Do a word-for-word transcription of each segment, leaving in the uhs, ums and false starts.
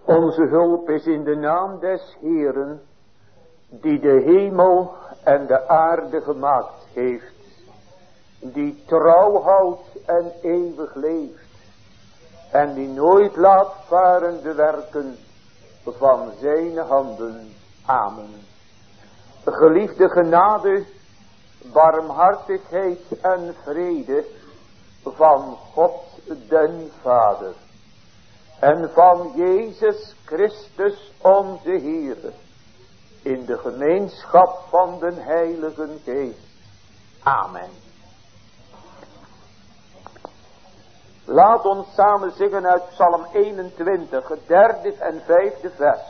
Onze hulp is in de naam des Heeren, die de hemel en de aarde gemaakt heeft, die trouw houdt en eeuwig leeft, en die nooit laat varen de werken van zijn handen. Amen. Geliefde genade, barmhartigheid en vrede van God den Vader en van Jezus Christus onze Heer, in de gemeenschap van den Heilige Geest. Amen. Laat ons samen zingen uit Psalm eenentwintig, het derde en vijfde vers.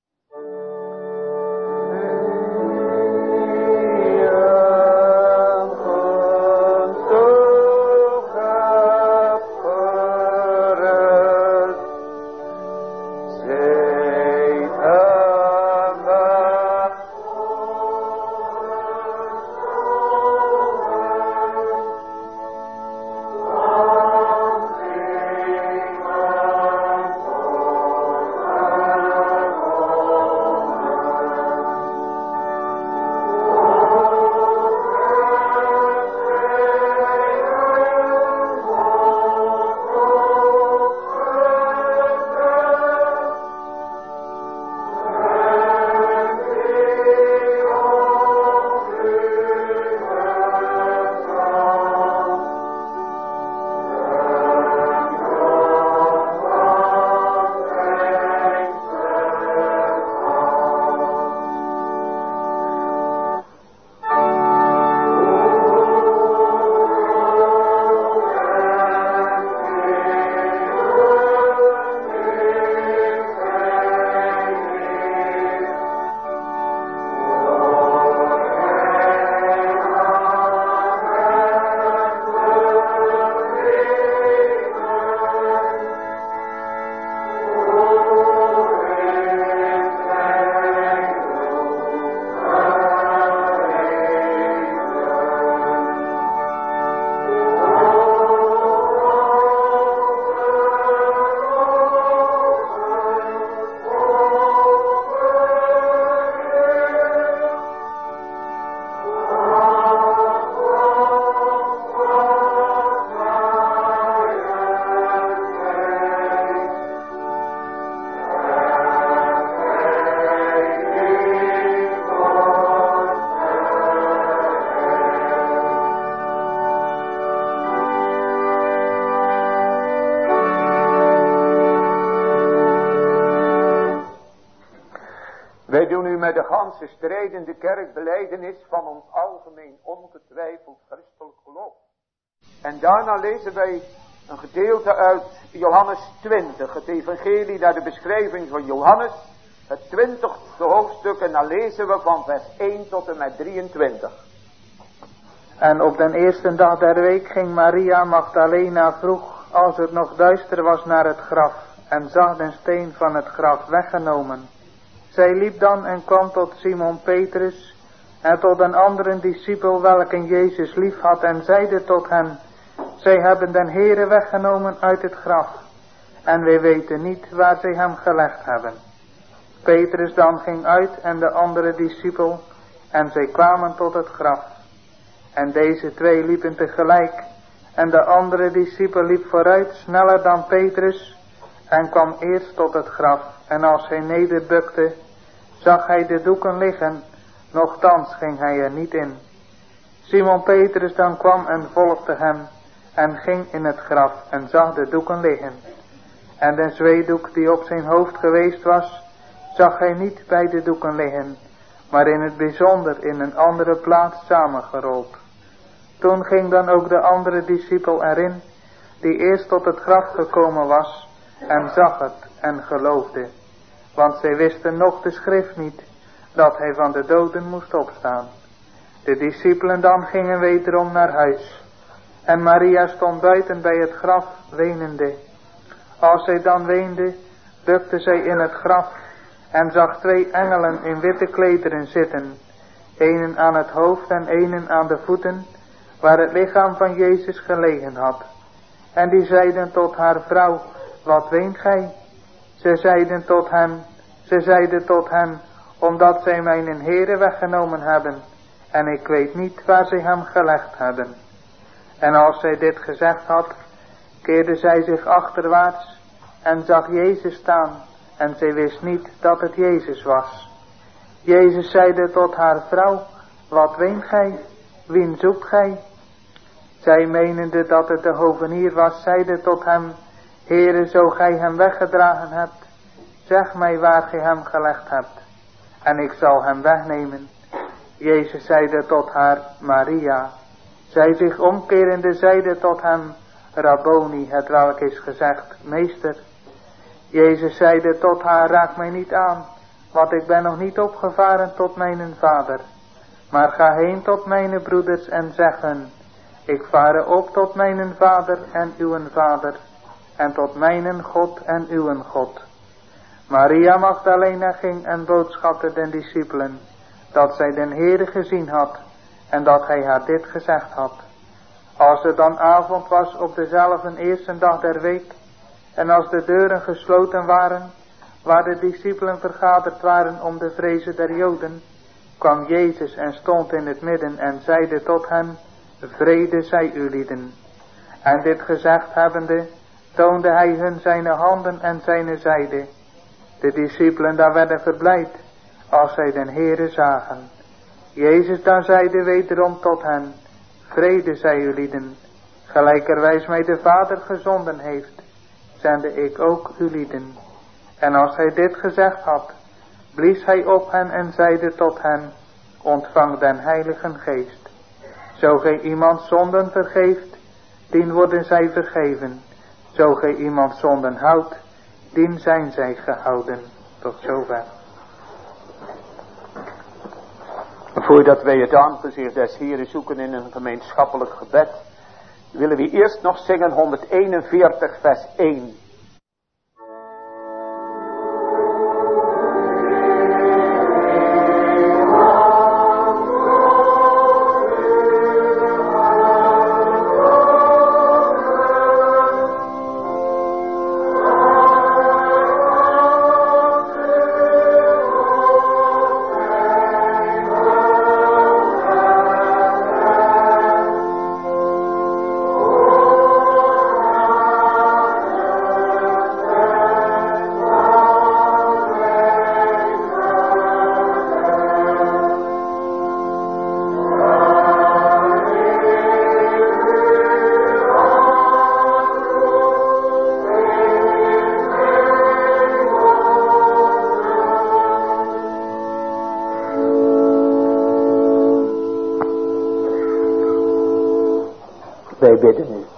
Wij doen u met de ganse strijdende kerk belijdenis van ons algemeen ongetwijfeld christelijk geloof. En daarna lezen wij een gedeelte uit Johannes twintig, het evangelie naar de beschrijving van Johannes, het twintigste hoofdstuk, en dan lezen we van vers één tot en met drieëntwintig. En op den eerste dag der week ging Maria Magdalena vroeg, als het nog duister was, naar het graf, en zag den steen van het graf weggenomen. Zij liep dan en kwam tot Simon Petrus en tot een andere discipel, welke Jezus lief had, en zeide tot hen: zij hebben den Heere weggenomen uit het graf, en wij weten niet waar zij hem gelegd hebben. Petrus dan ging uit en de andere discipel, en zij kwamen tot het graf. En deze twee liepen tegelijk, en de andere discipel liep vooruit, sneller dan Petrus, en kwam eerst tot het graf. En als hij nederbukte, zag hij de doeken liggen, nochtans ging hij er niet in. Simon Petrus dan kwam en volgde hem, en ging in het graf, en zag de doeken liggen. En de zweedoek die op zijn hoofd geweest was, zag hij niet bij de doeken liggen, maar in het bijzonder in een andere plaats samengerold. Toen ging dan ook de andere discipel erin, die eerst tot het graf gekomen was, en zag het en geloofde. Want zij wisten nog de schrift niet, dat hij van de doden moest opstaan. De discipelen dan gingen wederom naar huis. En Maria stond buiten bij het graf, wenende. Als zij dan weende, bukte zij in het graf, en zag twee engelen in witte klederen zitten, enen aan het hoofd en enen aan de voeten, waar het lichaam van Jezus gelegen had. En die zeiden tot haar: vrouw, wat weent gij? Ze zeiden tot hem, ze zeiden tot hem, omdat zij mijn Heere weggenomen hebben, en ik weet niet waar zij hem gelegd hebben. En als zij dit gezegd had, keerde zij zich achterwaarts en zag Jezus staan, en zij wist niet dat het Jezus was. Jezus zeide tot haar: vrouw, wat weent gij? Wien zoekt gij? Zij menende dat het de hovenier was, zeide tot hem: Heere, zo gij hem weggedragen hebt, zeg mij waar gij hem gelegd hebt, en ik zal hem wegnemen. Jezus zeide tot haar: Maria. Zij zich omkerende zeide tot hem: Rabboni, het welk is gezegd, meester. Jezus zeide tot haar: raak mij niet aan, want ik ben nog niet opgevaren tot mijn vader. Maar ga heen tot mijn broeders en zeg hun: ik vare op tot mijn vader en uw vader, en tot mijn God en uw God. Maria Magdalena ging en boodschapte den discipelen, dat zij den Heere gezien had, en dat hij haar dit gezegd had. Als het dan avond was op dezelfde eerste dag der week, en als de deuren gesloten waren, waar de discipelen vergaderd waren om de vrezen der Joden, kwam Jezus en stond in het midden en zeide tot hen: vrede zij u lieden. En dit gezegd hebbende, toonde hij hun zijn handen en zijn zijde. De discipelen daar werden verblijd, als zij den Heere zagen. Jezus daar zeide wederom tot hen: vrede zij u lieden. Gelijkerwijs mij de Vader gezonden heeft, zende ik ook u lieden. En als hij dit gezegd had, blies hij op hen en zeide tot hen: ontvang den Heiligen Geest. Zo gij iemand zonden vergeeft, dien worden zij vergeven. Zo gij iemand zonden houdt, dien zijn zij gehouden. Tot zover. Voordat wij het aangezicht des Heren zoeken in een gemeenschappelijk gebed, willen we eerst nog zingen honderdeenenveertig vers één. Wij bidden u.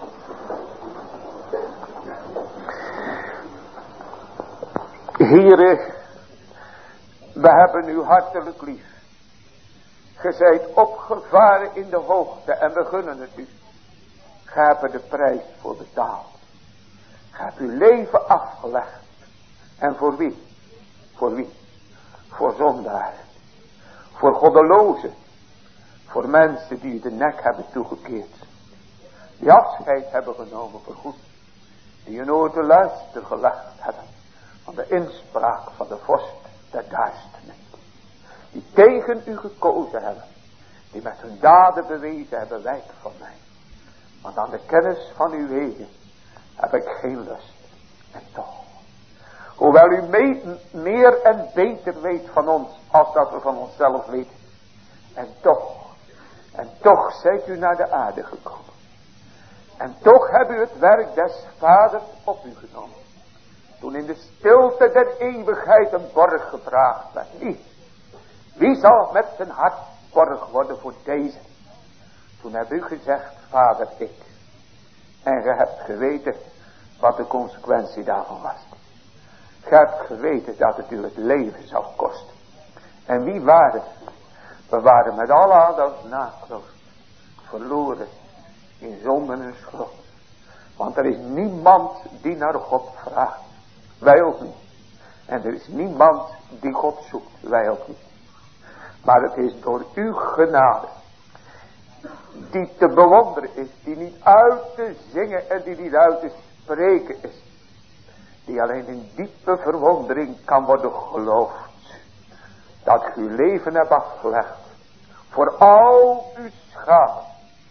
Heere, we hebben u hartelijk lief. Ge zijt opgevaren in de hoogte en we gunnen het u. Ge hebt de prijs voor betaald. Ge hebt uw leven afgelegd. En voor wie? Voor wie? Voor zondaren. Voor goddelozen. Voor mensen die u de nek hebben toegekeerd. Die afscheid hebben genomen voor goed. Die een oor te luisteren gelegd hebben. Van de inspraak van de vorst der duisternis. Die tegen u gekozen hebben. Die met hun daden bewezen hebben: wijk van mij. Want aan de kennis van uw wegen heb ik geen lust. En toch. Hoewel u mee, meer en beter weet van ons. Als dat we van onszelf weten. En toch. En toch zijt u naar de aarde gekomen. En toch hebt u het werk des vaders op u genomen. Toen in de stilte der eeuwigheid een borg gevraagd werd. Wie? Wie zal met zijn hart borg worden voor deze? Toen hebt u gezegd: Vader, ik. En ge hebt geweten wat de consequentie daarvan was. Ge hebt geweten dat het u het leven zou kosten. En wie waren? We waren met alle Adams nakloof verloren in zonden en schuld. Want er is niemand die naar God vraagt. Wij ook niet. En er is niemand die God zoekt. Wij ook niet. Maar het is door uw genade. Die te bewonderen is. Die niet uit te zingen en die niet uit te spreken is. die alleen in diepe verwondering kan worden geloofd. Dat u uw leven hebt afgelegd. Voor al uw schade.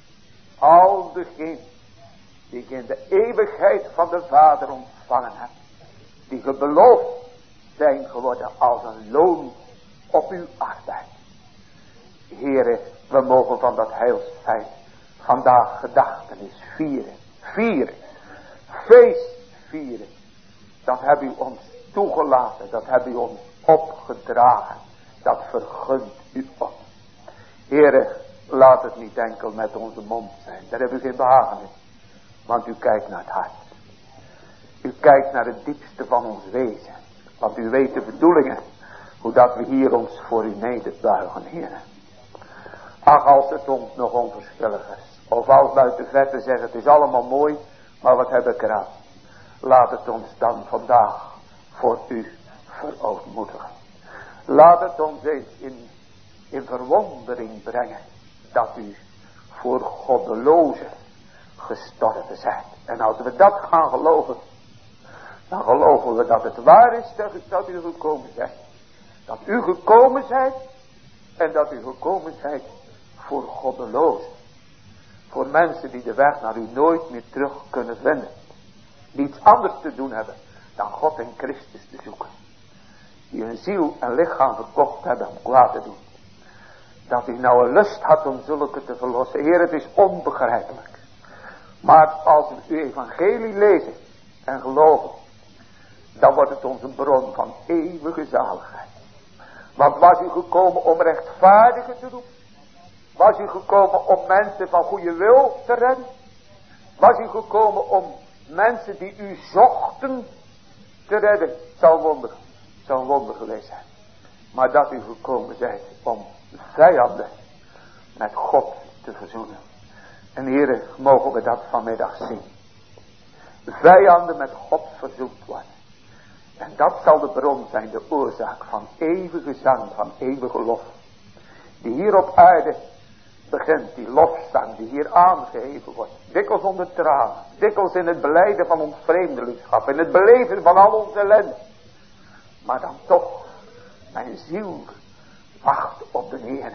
Al degenen die in de eeuwigheid van de Vader ontvangen hebben. Die gebeloofd zijn geworden als een loon op uw arbeid. Heere, we mogen van dat heilsfeit vandaag gedachtenis vieren. Vieren. Feest vieren. Dat hebt u ons toegelaten. Dat hebt u ons opgedragen. Dat vergunt u ons. Heere, laat het niet enkel met onze mond zijn. Daar hebben u geen behagen in. Want u kijkt naar het hart. U kijkt naar het diepste van ons wezen. Want u weet de bedoelingen. Hoe dat we hier ons voor u nederbuigen, Heere. Ach, als het ons nog onverschillig is. Of als we uit de verte zeggen, het is allemaal mooi. Maar wat heb ik eraan? Laat het ons dan vandaag voor u verootmoedigen. Laat het ons eens in, in verwondering brengen. Dat u voor goddelozen gestorven zijt. En als we dat gaan geloven. Dan geloven we dat het waar is dat u gekomen zijt. Dat u gekomen zijt. En dat u gekomen zijt voor goddelozen. Voor mensen die de weg naar u nooit meer terug kunnen vinden. Die iets anders te doen hebben dan God en Christus te zoeken. Die hun ziel en lichaam verkocht hebben om kwaad te doen. Dat u nou een lust had om zulke te verlossen. Heer, het is onbegrijpelijk. Maar als we uw evangelie lezen en geloven. Dan wordt het ons een bron van eeuwige zaligheid. Want was u gekomen om rechtvaardigen te doen? Was u gekomen om mensen van goede wil te redden? Was u gekomen om mensen die u zochten te redden? Zou wonder, zou wonder geweest zijn. Maar dat u gekomen zijt om vijanden met God te verzoenen. En heren, mogen we dat vanmiddag zien. Vijanden met God verzoend worden. En dat zal de bron zijn, de oorzaak van eeuwige zang, van eeuwige lof. Die hier op aarde begint, die lofzang die hier aangeheven wordt. Dikwijls onder tranen, dikwijls in het belijden van ons vreemdelingschap, in het beleven van al onze ellende. Maar dan toch, mijn ziel wacht op de Heer.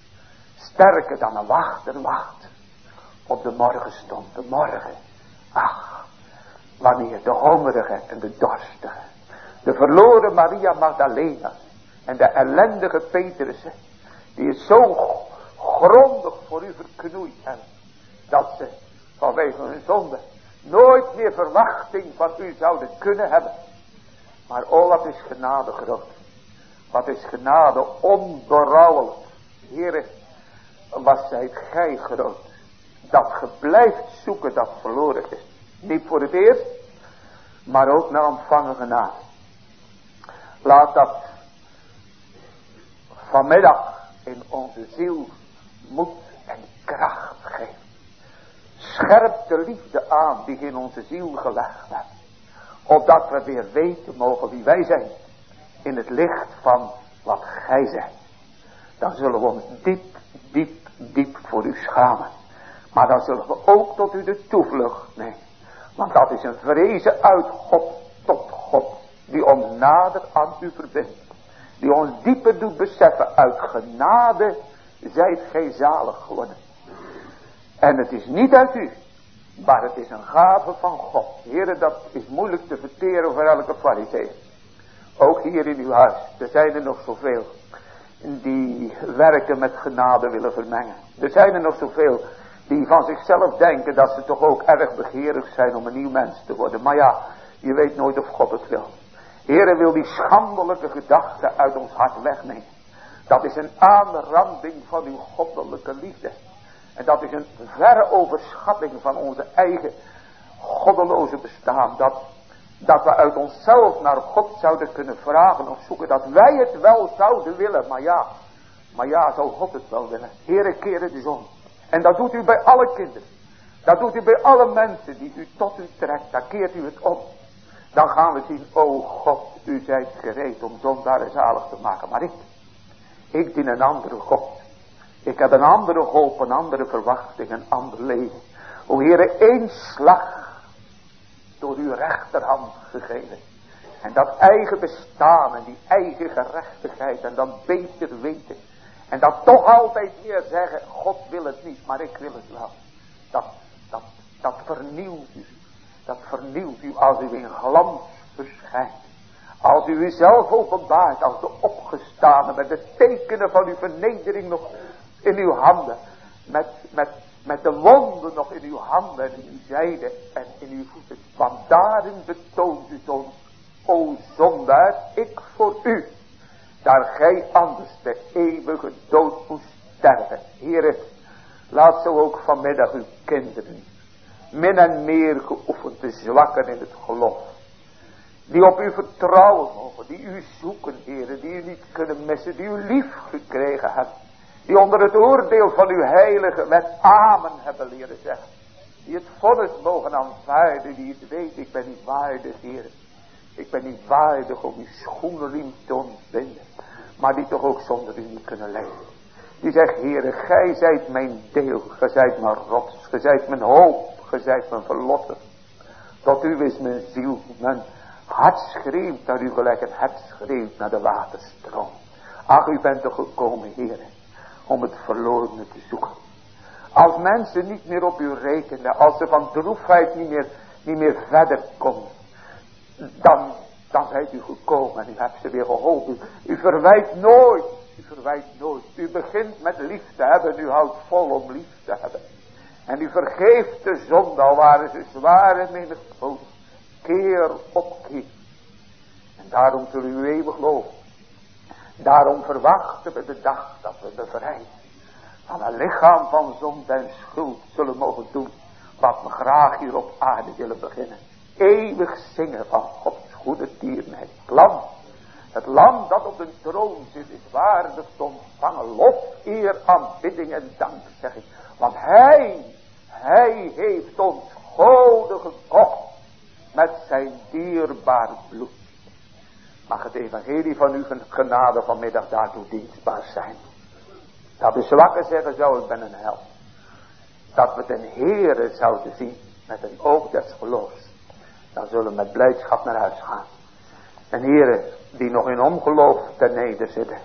Sterker dan een wachter wacht op de morgenstond, de morgen. Ach, wanneer de hongerige en de dorstige, de verloren Maria Magdalena en de ellendige Petrussen, die het zo grondig voor u verknoeid hebben, dat ze vanwege hun zonde nooit meer verwachting van u zouden kunnen hebben. Maar oh, wat is genade groot. Wat is genade onberouwelijk. Heere, wat zijt gij groot. Dat ge blijft zoeken dat verloren is. Niet voor het eerst, maar ook naar ontvangen genade. Laat dat vanmiddag in onze ziel moed en kracht geven. Scherp de liefde aan die in onze ziel gelegd hebt. Opdat we weer weten mogen wie wij zijn. In het licht van wat gij zijt. Dan zullen we ons diep, diep, diep voor u schamen. Maar dan zullen we ook tot u de toevlucht nemen. Want dat is een vrezen uit God tot God. Die ons nader aan u verbindt. Die ons dieper doet beseffen. Uit genade zijt gij zalig geworden. En het is niet uit u. Maar het is een gave van God. Heren, dat is moeilijk te verteren voor elke farizeeër. Ook hier in uw huis. Er zijn er nog zoveel. Die werken met genade willen vermengen. Er zijn er nog zoveel. Die van zichzelf denken dat ze toch ook erg begeerig zijn om een nieuw mens te worden. Maar ja, je weet nooit of God het wil. Heere, wil die schandelijke gedachte uit ons hart wegnemen. Dat is een aanranding van uw goddelijke liefde. En dat is een verre overschatting van onze eigen goddeloze bestaan. Dat, dat we uit onszelf naar God zouden kunnen vragen of zoeken. Dat wij het wel zouden willen. Maar ja, maar ja, zou God het wel willen. Heere, keer het eens om. En dat doet u bij alle kinderen. Dat doet u bij alle mensen die u tot u trekt. Dan keert u het om. Dan gaan we zien, o God, u zijt gereed om zondaren zalig te maken. Maar ik, ik dien een andere God. Ik heb een andere hoop, een andere verwachting, een ander leven. O Heere, één slag door uw rechterhand gegeven. En dat eigen bestaan en die eigen gerechtigheid en dat beter weten. En dat toch altijd weer zeggen, God wil het niet, maar ik wil het wel. Dat, dat, dat vernieuwt u. Dat vernieuwt u als u in glans verschijnt. Als u uzelf openbaart als de opgestane met de tekenen van uw vernedering nog in uw handen. Met, met, met de wonden nog in uw handen en in uw zijde en in uw voeten. Want daarin betoont u ons, o zondaar, ik voor u. Daar gij anders de eeuwige dood moest sterven. Heere, laat zo ook vanmiddag uw kinderen min en meer geoefend te zwakken in het geloof. Die op u vertrouwen mogen, die u zoeken, Heere, die u niet kunnen missen, die u lief gekregen hebt. Die onder het oordeel van uw heilige wet amen hebben leren zeggen. Die het vonnis mogen aanvaarden, die het weet, ik ben niet waardig, Heere. Ik ben niet waardig om uw schoenriem te ontbinden. Maar die toch ook zonder u niet kunnen leven. Die zegt, Heere, gij zijt mijn deel, gij zijt mijn rots, gij zijt mijn hoop, gij zijt mijn verlosser. Tot u is mijn ziel, mijn hart schreeuwt naar u gelijk een hert schreeuwt naar de waterstroom. Ach, u bent toch gekomen, Heere, om het verlorene te zoeken. Als mensen niet meer op u rekenen, als ze van droefheid niet meer, niet meer verder komen, dan, dan zijt u gekomen en u hebt ze weer geholpen. U, u verwijt nooit, u verwijt nooit. U begint met lief te hebben, u houdt vol om lief te hebben. En u vergeeft de zonde, al waren ze zwaar en menigvuldig, keer op keer. En daarom zullen u eeuwig loven. Daarom verwachten we de dag dat we bevrijd van een lichaam van zonde en schuld zullen mogen doen, wat we graag hier op aarde willen beginnen. Eeuwig zingen van Gods goede dierbaarheid. Het lam, het lam dat op de troon zit, is waardig te ontvangen lof, eer, aanbidding en dankzegging. Want hij, hij heeft ons goden gekocht met zijn dierbaar bloed. Mag het evangelie van uw genade vanmiddag daartoe dienstbaar zijn. Dat de zwakken zeggen zou, ik ben een held. Dat we den Heere zouden zien met een oog des geloofs. Dan zullen we met blijdschap naar huis gaan. En heren die nog in ongeloof ten neder zitten.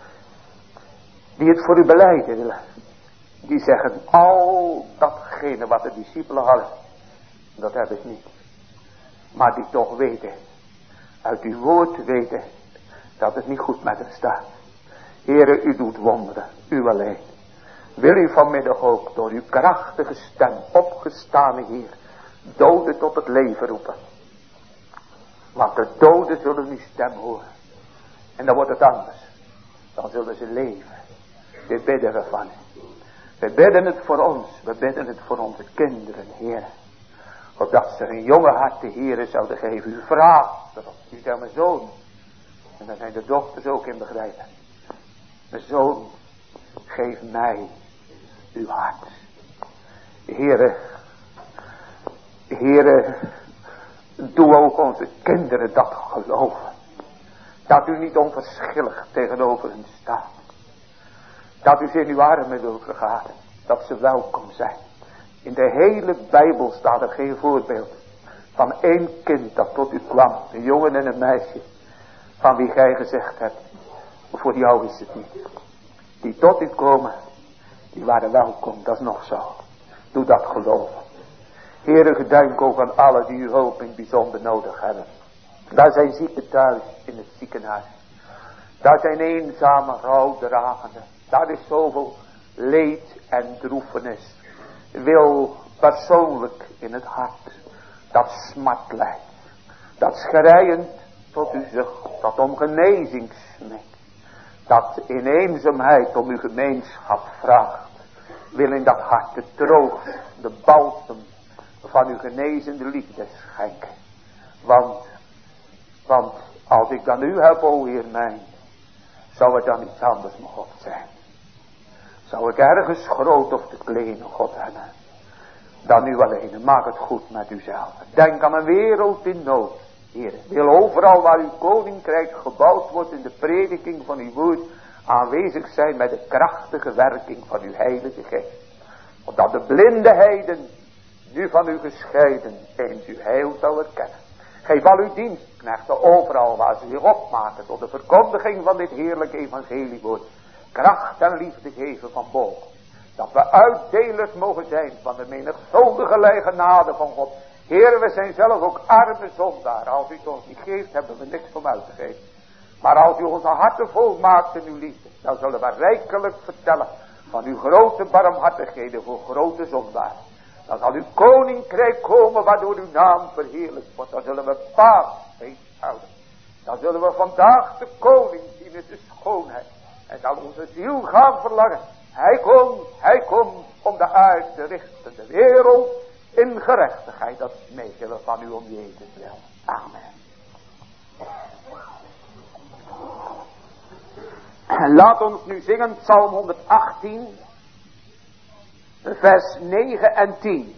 Die het voor u belijden willen. Die zeggen, al datgene wat de discipelen hadden. Dat heb ik niet. Maar die toch weten. Uit uw woord weten. Dat het niet goed met hen staat. Heere, u doet wonderen. U alleen. Wil u vanmiddag ook door uw krachtige stem opgestane Heer. Doden tot het leven roepen. Want de doden zullen uw stem horen. En dan wordt het anders. Dan zullen ze leven. Dit bidden we van u. We bidden het voor ons. We bidden het voor onze kinderen, Heer. Opdat ze een jonge hart de Heer zouden geven. U vraagt erop. U zegt mijn zoon. En daar zijn de dochters ook in begrijpen. Mijn zoon. Geef mij uw hart. Heere. Heere. Doe ook onze kinderen dat geloven. Dat u niet onverschillig tegenover hen staat. Dat u ze in uw armen wilt vergaten. Dat ze welkom zijn. In de hele Bijbel staat er geen voorbeeld van één kind dat tot u kwam. Een jongen en een meisje. Van wie gij gezegd hebt. Voor jou is het niet. Die tot u komen. Die waren welkom. Dat is nog zo. Doe dat geloven. Heere, gedenk ook aan allen die uw hulp in het bijzonder nodig hebben. Daar zijn zieken thuis in het ziekenhuis. Daar zijn eenzame rouwdragenden. Daar is zoveel leed en droefenis. Wil persoonlijk in het hart. Dat smart lijdt. Dat schreiend tot u zucht. Dat om genezing smeekt. Dat in eenzaamheid om uw gemeenschap vraagt. Wil in dat hart de troost, de balsem van uw genezende liefde schenken. Want, want als ik dan u heb, o Heer mijn, zou het dan iets anders mijn God zijn. Zou ik ergens groot of te klein God hebben. Dan u alleen. Maak het goed met uzelf. Denk aan een wereld in nood. Heer, wil overal waar uw koninkrijk gebouwd wordt in de prediking van uw woord aanwezig zijn met de krachtige werking van uw heilige geest. Opdat de blinde heiden nu van u gescheiden, eens uw heil zou erkennen. Geef al uw dienstknechten overal waar ze zich opmaken tot de verkondiging van dit heerlijke evangeliewoord, kracht en liefde geven van boven. Dat we uitdelers mogen zijn van de menigvuldige genade van God. Heer, we zijn zelf ook arme zondaar. Als u het ons niet geeft, hebben we niks om uit te geven. Maar als u onze harten volmaakt in uw liefde, dan zullen we rijkelijk vertellen van uw grote barmhartigheden voor grote zondaar. Dan zal uw koninkrijk komen waardoor uw naam verheerlijkt wordt. Dan zullen we paasfeest houden. Dan zullen we vandaag de koning zien in de schoonheid. En zal onze ziel gaan verlangen. Hij komt, hij komt om de aarde te richten, de wereld in gerechtigheid. Dat smeken we van u om Jezus wil. Amen. Laat ons nu zingen Psalm honderdachttien, vers negen en tien.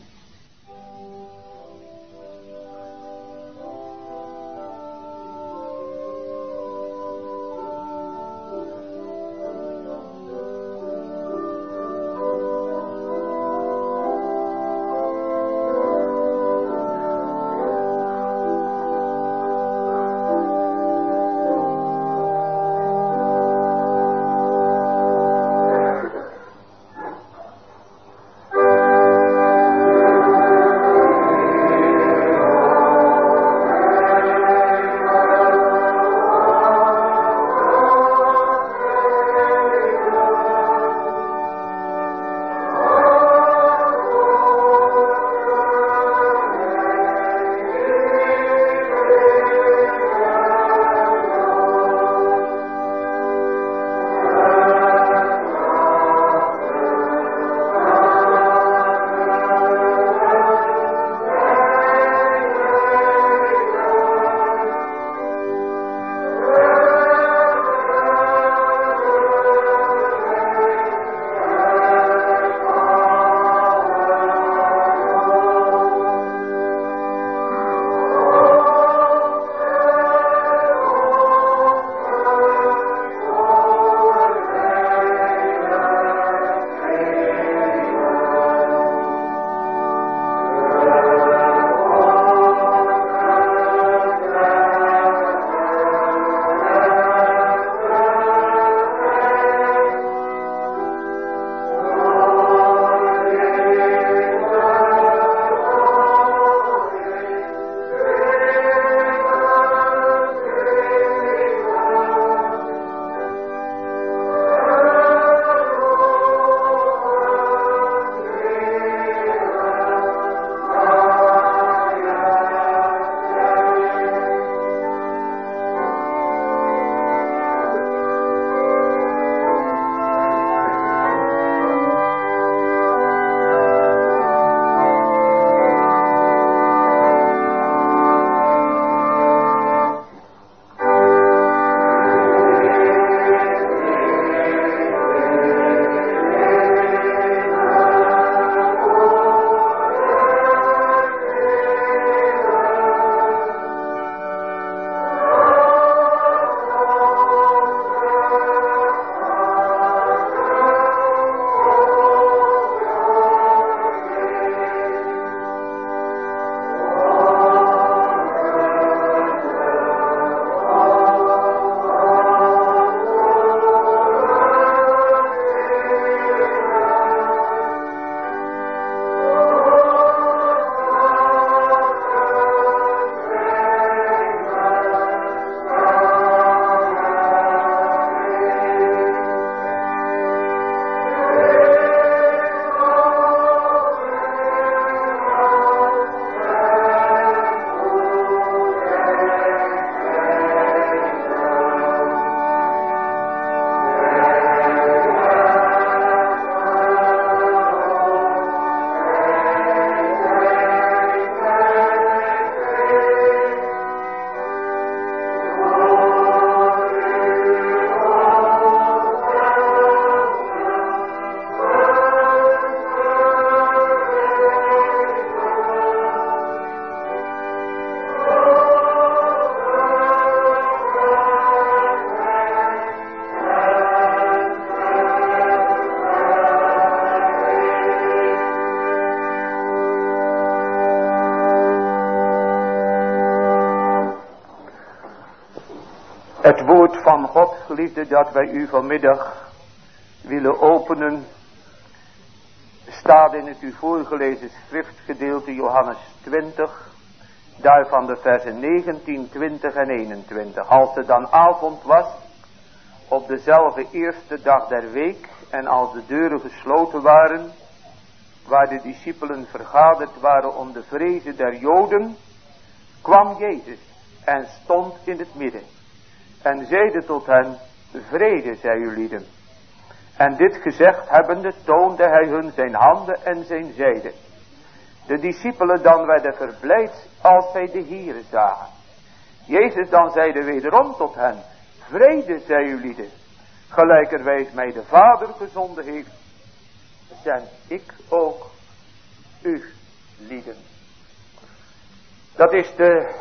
Het woord van God, geliefde, dat wij u vanmiddag willen openen, staat in het u voorgelezen schriftgedeelte Johannes twintig, daarvan de versen negentien, twintig en eenentwintig. Als het dan avond was, op dezelfde eerste dag der week, en als de deuren gesloten waren, waar de discipelen vergaderd waren om de vrezen der Joden, kwam Jezus en stond in het midden en zeide tot hen: vrede zij u lieden. En dit gezegd hebbende toonde hij hun zijn handen en zijn zijde. De discipelen dan werden verblijd als zij de Heere zagen. Jezus dan zeide wederom tot hen: vrede zij u lieden. Gelijkerwijs mij de Vader gezonden heeft, zend ik ook u lieden. Dat is de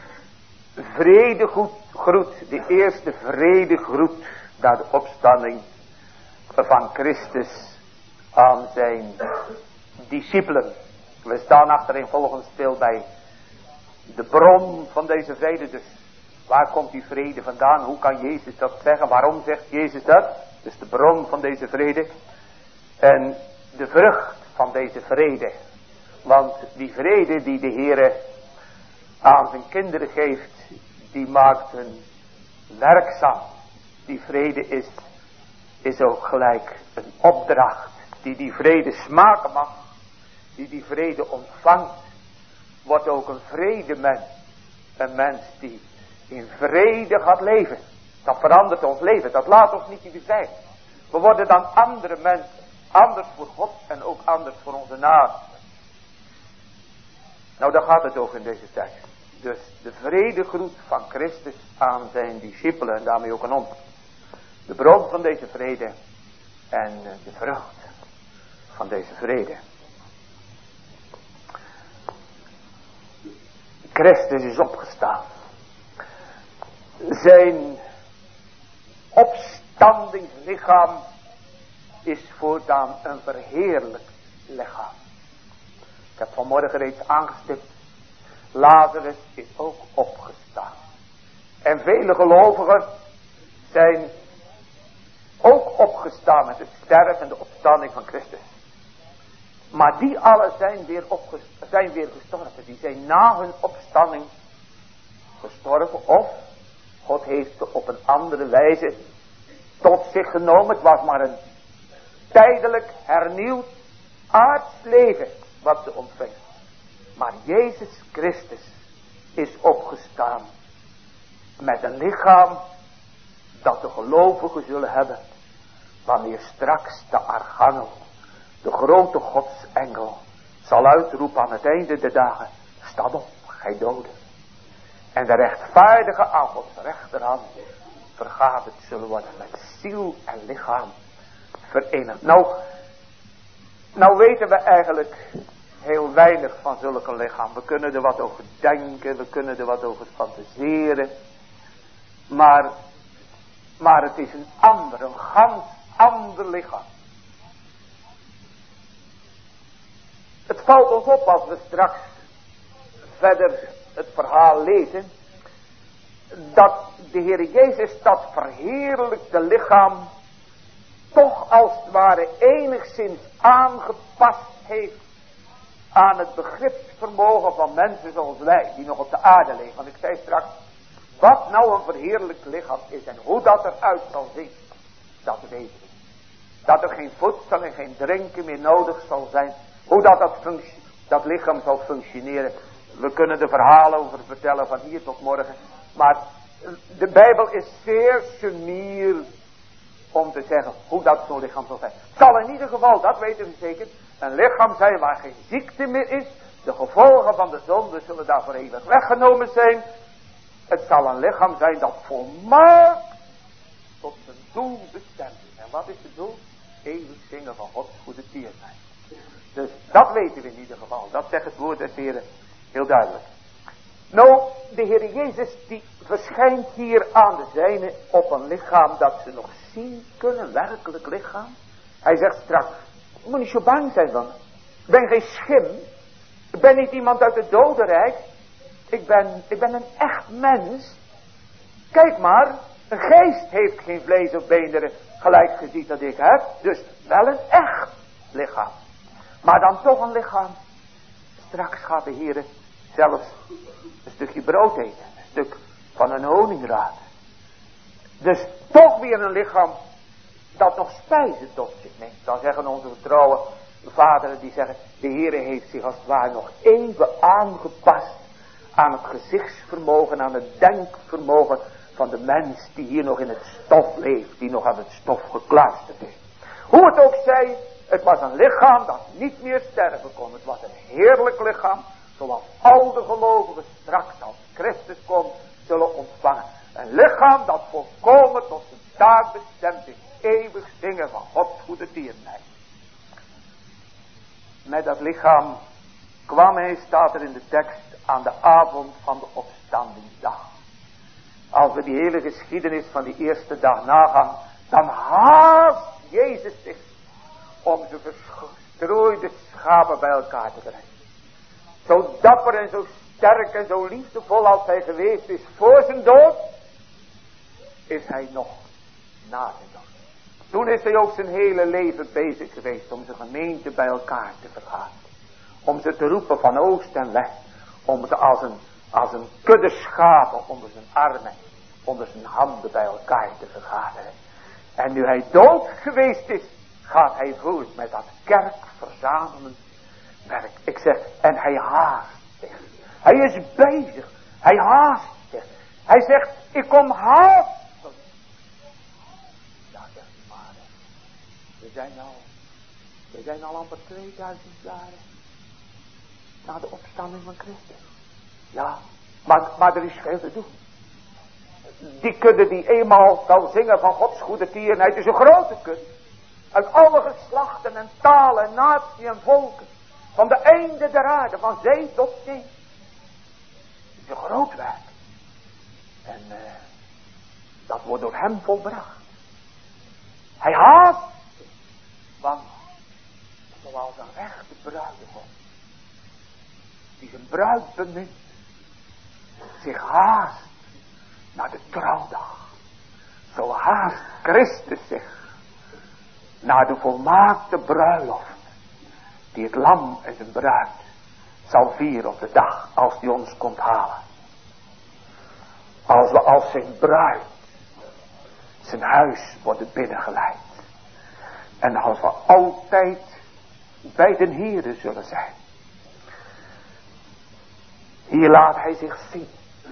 vredegroet, de eerste vredegroet na de opstanding van Christus aan zijn discipelen. We staan achtereenvolgens stil bij de bron van deze vrede. Dus waar komt die vrede vandaan? Hoe kan Jezus dat zeggen? Waarom zegt Jezus dat? Dus de bron van deze vrede. En de vrucht van deze vrede. Want die vrede die de Heere aan zijn kinderen geeft, die maakt hun werkzaam. Die vrede is, is ook gelijk een opdracht die die vrede smaken mag. Die die vrede ontvangt, wordt ook een vredemens. Een mens die in vrede gaat leven. Dat verandert ons leven, dat laat ons niet in zijn. We worden dan andere mensen, anders voor God en ook anders voor onze naasten. Nou, daar gaat het over in deze tekst. Dus de vredegroet van Christus aan zijn discipelen en daarmee ook aan ons. De bron van deze vrede en de vrucht van deze vrede. Christus is opgestaan. Zijn opstandingslichaam is voortaan een verheerlijkt lichaam. Ik heb vanmorgen reeds aangestipt. Lazarus is ook opgestaan. En vele gelovigen zijn ook opgestaan met het sterven en de opstanding van Christus. Maar die allen zijn weer, opges- zijn weer gestorven. Die zijn na hun opstanding gestorven. Of God heeft ze op een andere wijze tot zich genomen. Het was maar een tijdelijk hernieuwd aards leven wat ze ontvingen. Maar Jezus Christus is opgestaan met een lichaam dat de gelovigen zullen hebben wanneer straks de archangel, de grote godsengel, zal uitroepen aan het einde der dagen: sta op, gij doden. En de rechtvaardige aan Gods rechterhand vergaderd zullen worden met ziel en lichaam verenigd. Nou, nou weten we eigenlijk heel weinig van zulke lichaam. We kunnen er wat over denken, we kunnen er wat over fantaseren. Maar, maar het is een ander, een gans ander lichaam. Het valt ons op als we straks verder het verhaal lezen, dat de Heer Jezus dat verheerlijkte lichaam toch als het ware enigszins aangepast heeft aan het begripsvermogen van mensen zoals wij, die nog op de aarde leven. Want ik zei straks, wat nou een verheerlijkt lichaam is en hoe dat eruit zal zien, dat weten we. Dat er geen voedsel en geen drinken meer nodig zal zijn. Hoe dat, dat, functie, dat lichaam zal functioneren. We kunnen er verhalen over vertellen van hier tot morgen. Maar de Bijbel is zeer sumier om te zeggen hoe dat zo'n lichaam zal zijn. Het zal in ieder geval, dat weten we zeker, een lichaam zijn waar geen ziekte meer is. De gevolgen van de zonde zullen daar voor eeuwig weggenomen zijn. Het zal een lichaam zijn dat volmaakt tot zijn doel bestemd is. En wat is het doel? Eeuwig zingen van Gods goede tierenheid. Dus dat weten we in ieder geval. Dat zegt het woord des Heren heel duidelijk. Nou, de Heer Jezus die verschijnt hier aan de zijne op een lichaam dat ze nog zien kunnen, werkelijk lichaam. Hij zegt straks, je moet niet zo bang zijn van. Ik ben geen schim. Ik ben niet iemand uit het dodenrijk. Ik ben, ik ben een echt mens. Kijk maar, Een geest heeft geen vlees of beenderen, gelijk gezien dat ik heb. Dus wel een echt lichaam. Maar dan toch een lichaam. Straks gaat de Heer zelfs een stukje brood eten. Een stuk van een honingraad. Dus toch weer een lichaam dat nog spijzen tot zich neemt. Dan zeggen onze trouwe vaderen die zeggen, de Heer heeft zich als het ware nog even aangepast aan het gezichtsvermogen, aan het denkvermogen van de mens die hier nog in het stof leeft, die nog aan het stof gekluisterd is. Hoe het ook zij, het was een lichaam dat niet meer sterven kon. Het was een heerlijk lichaam, zoals al de gelovigen straks als Christus komt zullen ontvangen. Een lichaam dat volkomen tot zijn taak bestemd is, eeuwig zingen van Gods goede tierenheid. Met dat lichaam kwam hij, staat er in de tekst, aan de avond van de opstandingsdag. Als we die hele geschiedenis van die eerste dag nagaan, dan haast Jezus zich om zijn verstrooide schapen bij elkaar te brengen. Zo dapper en zo sterk en zo liefdevol als hij geweest is voor zijn dood, is hij nog na zijn dood. Toen is hij ook zijn hele leven bezig geweest om zijn gemeente bij elkaar te vergaderen. Om ze te roepen van oost en west. Om ze als een, als een kudde schapen onder zijn armen, onder zijn handen bij elkaar te vergaderen. En nu hij dood geweest is, gaat hij voort met dat kerk verzamelen werk. Ik zeg, en hij haast zich. Hij is bezig. Hij haast zich. Hij zegt, ik kom haast. Ja, zegt de vader. We zijn al, we zijn al amper tweeduizend jaren na de opstanding van Christus. Ja, maar, maar er is veel te doen. Die kudde die eenmaal zal zingen van Gods goede tierenheid is een grote kudde. Uit alle geslachten en talen en naties en volken. Van de einde der aarde, van zee tot zee. Het is een groot werk. En uh, dat wordt door hem volbracht. Hij haast zich. Want zoals een rechte bruidegom, die zijn bruid bemint, zich haast naar de trouwdag. Zo haast Christus zich naar de volmaakte bruiloft, die het lam en zijn bruid zal vieren op de dag als die ons komt halen. Als we als zijn bruid zijn huis worden binnengeleid. En als we altijd bij de Heere zullen zijn. Hier laat hij zich zien.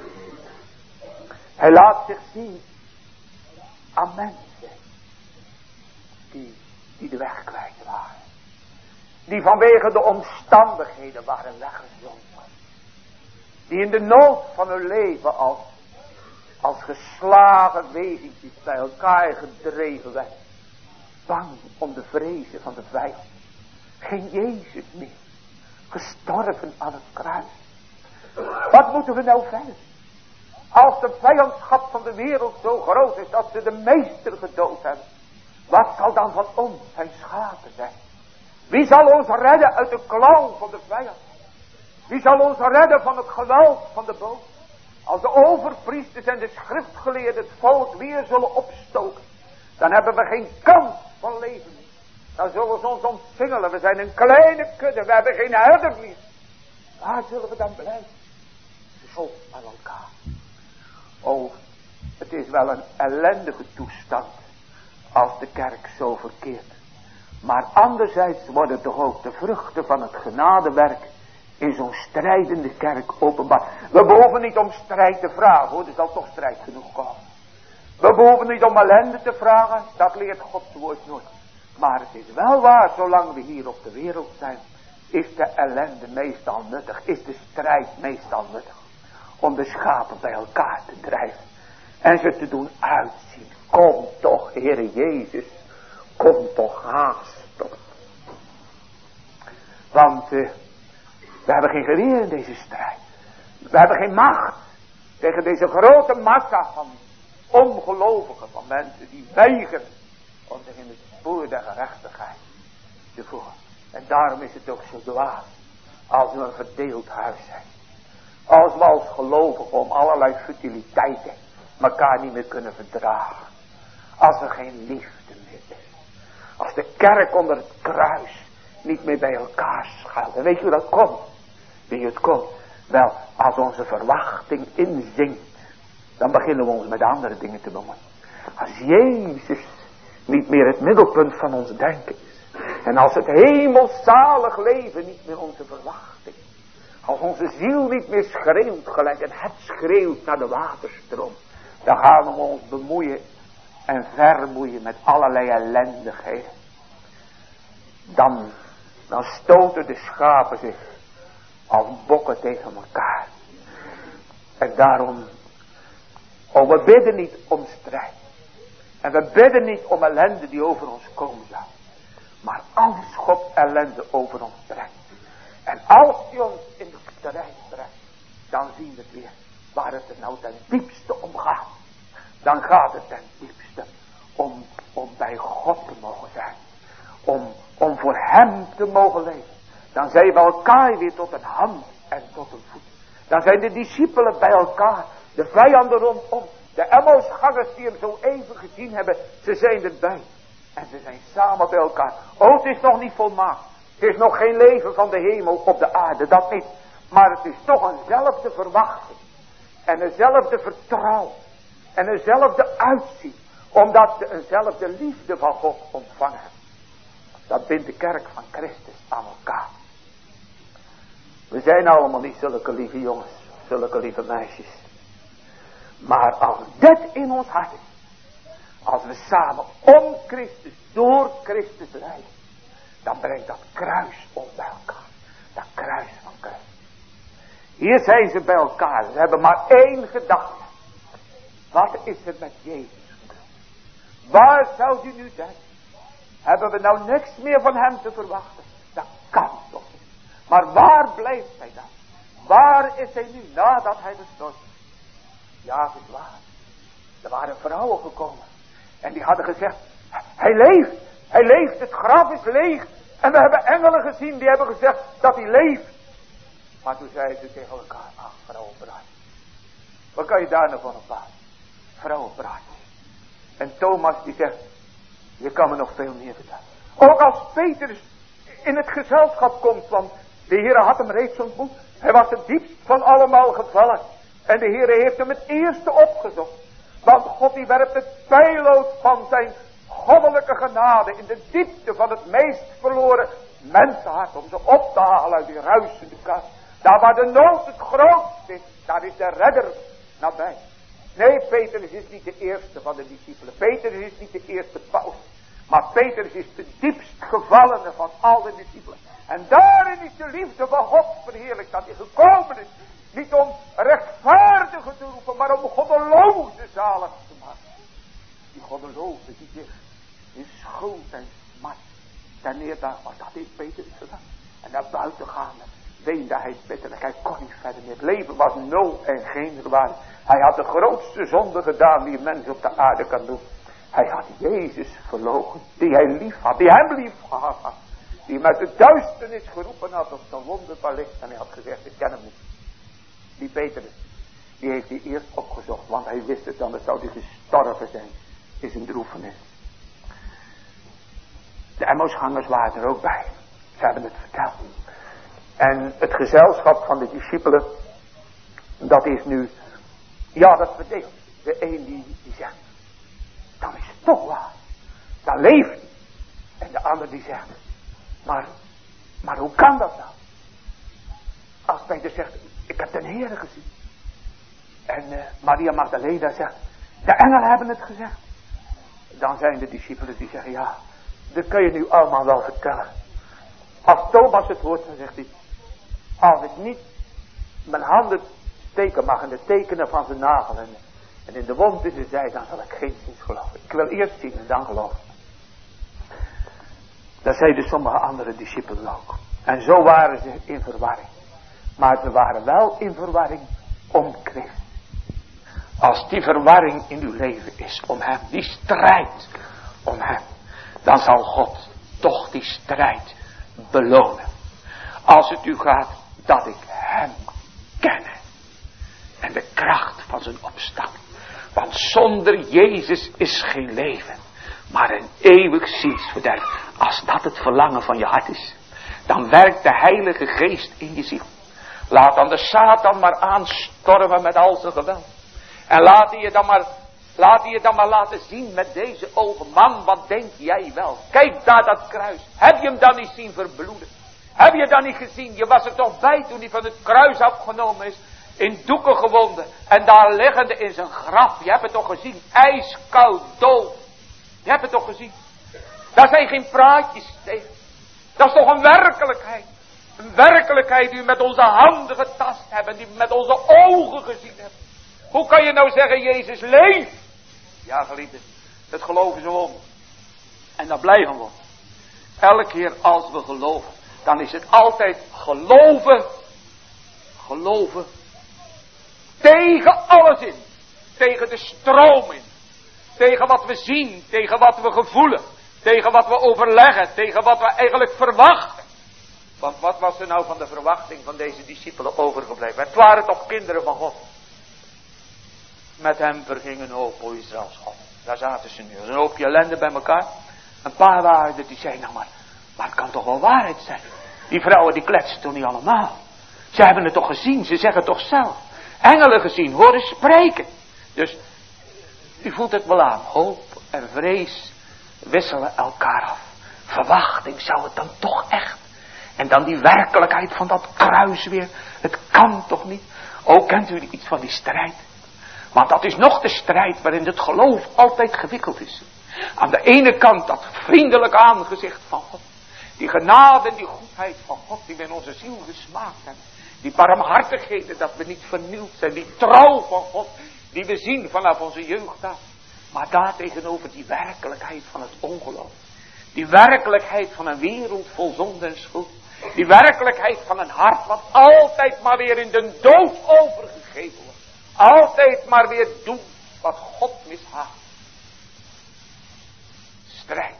Hij laat zich zien aan mensen die, die de weg kwijt waren. Die vanwege de omstandigheden waren weggezonken. Die in de nood van hun leven als, als geslagen wezentjes bij elkaar gedreven werden. Bang om de vrezen van de vijand. Geen Jezus meer. Gestorven aan het kruis. Wat moeten we nou verder? Als de vijandschap van de wereld zo groot is dat ze de meester gedood hebben. Wat zal dan van ons zijn schapen zijn? Wie zal ons redden uit de klauw van de vijand? Wie zal ons redden van het geweld van de boos? Als de overpriesters en de schriftgeleerden het volk weer zullen opstoken, dan hebben we geen kans van leven meer. Dan zullen ze ons omsingelen. We zijn een kleine kudde. We hebben geen herder meer. Waar zullen we dan blijven? Zo aan elkaar. Oh, het is wel een ellendige toestand als de kerk zo verkeert. Maar anderzijds worden toch ook de vruchten van het genadewerk in zo'n strijdende kerk openbaar. We behoeven niet om strijd te vragen, hoor, er zal toch strijd genoeg komen. We behoeven niet om ellende te vragen, dat leert Gods woord nooit. Maar het is wel waar, zolang we hier op de wereld zijn, is de ellende meestal nuttig, is de strijd meestal nuttig. Om de schapen bij elkaar te drijven. En ze te doen uitzien. Kom toch, Heere Jezus. Kom toch haast. Want uh, we hebben geen geweer in deze strijd. We hebben geen macht tegen deze grote massa van ongelovigen. Van mensen die weigeren om zich in het spoor der gerechtigheid te voegen. En daarom is het ook zo dwaas als we een verdeeld huis zijn. Als we als gelovigen om allerlei futiliteiten elkaar niet meer kunnen verdragen. Als er geen liefde meer is. Als de kerk onder het kruis niet meer bij elkaar schuilt. En weet je hoe dat komt? Weet je het komt? Wel, als onze verwachting inzinkt. Dan beginnen we ons met andere dingen te bemoeien. Als Jezus niet meer het middelpunt van ons denken is. En als het hemelzalig leven niet meer onze verwachting. Als onze ziel niet meer schreeuwt gelijk en het schreeuwt naar de waterstroom. Dan gaan we ons bemoeien en vermoeien met allerlei ellendigheden. Dan, dan stoten de schapen zich als bokken tegen elkaar. En daarom, oh, we bidden niet om strijd. En we bidden niet om ellende die over ons komen zou. Maar als God ellende over ons brengt. En als hij ons in de strijd brengt. Dan zien we het weer. Waar het er nou ten diepste om gaat. Dan gaat het ten diepste om, om bij God te mogen zijn. Om, om voor hem te mogen leven. Dan zijn we elkaar weer tot een hand en tot een voet. Dan zijn de discipelen bij elkaar. De vijanden rondom. De Emmausgangers die hem zo even gezien hebben. Ze zijn erbij. En ze zijn samen bij elkaar. Oh, het is nog niet volmaakt. Het is nog geen leven van de hemel op de aarde. Dat niet. Maar het is toch eenzelfde verwachting. En eenzelfde vertrouwen. En eenzelfde uitzien. Omdat ze eenzelfde liefde van God ontvangen. Dat bindt de kerk van Christus aan elkaar. We zijn allemaal niet zulke lieve jongens. Zulke lieve meisjes. Maar als dit in ons hart is. Als we samen om Christus, door Christus rijden. Dan brengt dat kruis ons bij elkaar. Dat kruis van Christus. Hier zijn ze bij elkaar. Ze hebben maar één gedachte. Wat is er met Jezus? Waar zou hij nu zijn? Hebben we nou niks meer van hem te verwachten? Dat kan toch niet. Maar waar blijft hij dan? Waar is hij nu nadat hij gestorven is? Ja, het is waar. Er waren vrouwen gekomen. En die hadden gezegd, hij leeft. Hij leeft, het graf is leeg. En we hebben engelen gezien die hebben gezegd dat hij leeft. Maar toen zeiden ze tegen elkaar, ach, vrouwenpraat. Wat kan je daar nou van op aan? Vrouwenpraat. En Thomas die zegt, je kan me nog veel meer vertellen. Ook als Petrus in het gezelschap komt, want de Heer had hem reeds ontmoet. Hij was het diepst van allemaal gevallen. En de Heer heeft hem het eerste opgezocht. Want God die werpt het pijlood van zijn goddelijke genade in de diepte van het meest verloren mensenhart. Om ze op te halen uit die ruisende kast. Daar waar de nood het grootst is, daar is de redder nabij. Nee, Petrus is niet de eerste van de discipelen. Petrus is niet de eerste paus. Maar Petrus is de diepst gevallene van al de discipelen. En daarin is de liefde van God verheerlijkt dat hij gekomen is. Niet om rechtvaardigen te roepen, maar om goddeloze zalig te maken. Die goddeloze die zich in schuld en smart ten neerdaag was. Dat heeft Petrus gedaan. En naar buiten gaande weende hij bitterlijk. Hij kon niet verder meer. Het leven was nul en geen waarde. Hij had de grootste zonde gedaan die een mens op de aarde kan doen. Hij had Jezus verlogen. Die hij lief had. Die hem lief gehad had. Die met de duisternis geroepen had op de wonder van licht. En hij had gezegd, ik ken hem niet. Die Petrus, die heeft hij eerst opgezocht. Want hij wist het, anders zou hij gestorven zijn. Is een droefenis. De Emmausgangers waren er ook bij. Ze hebben het verteld. En het gezelschap van de discipelen. Dat is nu. Ja, dat verdeelt. De een die, die zegt. Dan is het toch waar. Dan leeft hij. En de ander die zegt. Maar, maar hoe kan dat nou? Als Petrus zegt. Ik heb de Heere gezien. En uh, Maria Magdalena zegt. De engelen hebben het gezegd. Dan zijn de discipelen die zeggen. Ja, dat kun je nu allemaal wel vertellen. Als Thomas het hoort, dan zegt hij. Als ik niet mijn handen steken mag in de tekenen van zijn nagel. En, en in de wond in de zij, dan zal ik geen zins geloven. Ik wil eerst zien en dan geloven. Dat zeiden sommige andere discipelen ook. En zo waren ze in verwarring. Maar ze waren wel in verwarring om Christus. Als die verwarring in uw leven is om hem, die strijd om hem, dan zal God toch die strijd belonen. Als het u gaat dat ik hem ken en de kracht van zijn opstanding. Want zonder Jezus is geen leven, maar een eeuwig zielsverderf. Als dat het verlangen van je hart is, dan werkt de Heilige Geest in je ziel. Laat dan de Satan maar aanstormen met al zijn geweld. En laat hij je dan maar, laat hij je dan maar laten zien met deze ogen. Man, wat denk jij wel? Kijk daar dat kruis. Heb je hem dan niet zien verbloeden? Heb je dan niet gezien? Je was er toch bij toen hij van het kruis afgenomen is. In doeken gewonden. En daar liggende in zijn graf. Je hebt het toch gezien? Ijskoud, dood. Je hebt het toch gezien? Daar zijn geen praatjes tegen. Dat is toch een werkelijkheid. Een werkelijkheid die we met onze handen getast hebben. Die we met onze ogen gezien hebben. Hoe kan je nou zeggen, Jezus leeft? Ja, geliefden, het geloof is een wonder. En dat blijven we. Elke keer als we geloven, dan is het altijd geloven. Geloven. Tegen alles in. Tegen de stroom in. Tegen wat we zien. Tegen wat we gevoelen. Tegen wat we overleggen. Tegen wat we eigenlijk verwachten. Want wat was er nou van de verwachting van deze discipelen overgebleven? Het waren toch kinderen van God. Met hem verging een hoop, o Israëls God. Daar zaten ze nu. Een hoopje ellende bij elkaar. Een paar waren er die zeiden, nou maar, maar het kan toch wel waarheid zijn. Die vrouwen die kletsen toch niet allemaal. Ze hebben het toch gezien, ze zeggen toch zelf. Engelen gezien, horen spreken. Dus, u voelt het wel aan. Hoop en vrees wisselen elkaar af. Verwachting, zou het dan toch echt? En dan die werkelijkheid van dat kruis weer. Het kan toch niet? Oh, kent u iets van die strijd? Want dat is nog de strijd waarin het geloof altijd gewikkeld is. Aan de ene kant dat vriendelijke aangezicht van God. Die genade en die goedheid van God die we in onze ziel gesmaakt hebben. Die barmhartigheden dat we niet vernield zijn. Die trouw van God die we zien vanaf onze jeugd af. Maar daartegenover die werkelijkheid van het ongeloof. Die werkelijkheid van een wereld vol zonde en schuld. Die werkelijkheid van een hart wat altijd maar weer in de dood overgegeven wordt. Altijd maar weer doen wat God mishaagt. Strijd.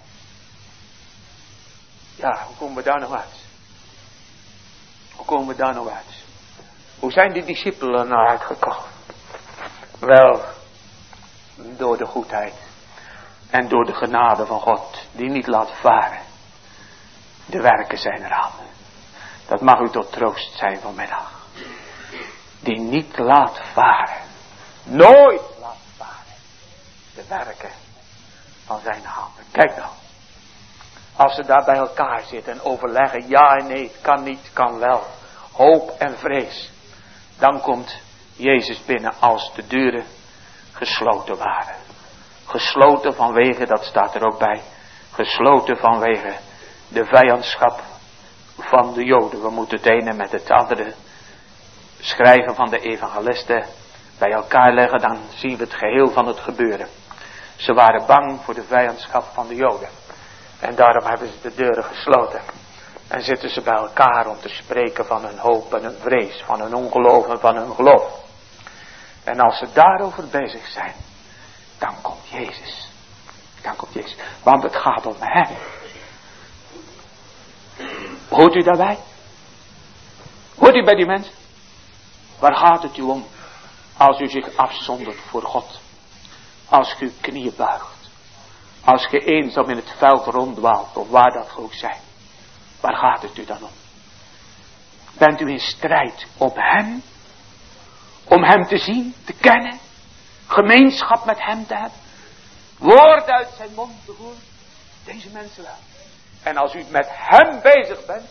Ja, hoe komen we daar nou uit? Hoe komen we daar nou uit? Hoe zijn die discipelen nou uitgekomen? Wel, door de goedheid. En door de genade van God. Die niet laat varen. De werken zijn eraan. Dat mag u tot troost zijn vanmiddag. Die niet laat varen. Nooit laat varen. De werken van zijn handen. Kijk nou. Als ze daar bij elkaar zitten en overleggen. Ja en nee, het kan niet, kan wel. Hoop en vrees. Dan komt Jezus binnen als de deuren gesloten waren. Gesloten vanwege, dat staat er ook bij. Gesloten vanwege de vijandschap van de Joden. We moeten het ene met het andere schrijven van de evangelisten bij elkaar leggen. Dan zien we het geheel van het gebeuren. Ze waren bang voor de vijandschap van de Joden. En daarom hebben ze de deuren gesloten. En zitten ze bij elkaar om te spreken van hun hoop en hun vrees. Van hun ongeloof en van hun geloof. En als ze daarover bezig zijn. Dan komt Jezus. Dan komt Jezus. Want het gaat om hem. Hoort u daarbij? Hoort u bij die mensen? Waar gaat het u om? Als u zich afzondert voor God. Als u uw knieën buigt. Als je eenzaam in het veld ronddwaalt. Of waar dat ook zijn. Waar gaat het u dan om? Bent u in strijd om hem? Om hem te zien, te kennen? Gemeenschap met hem te hebben? Woorden uit zijn mond te horen? Deze mensen wel. En als u met hem bezig bent.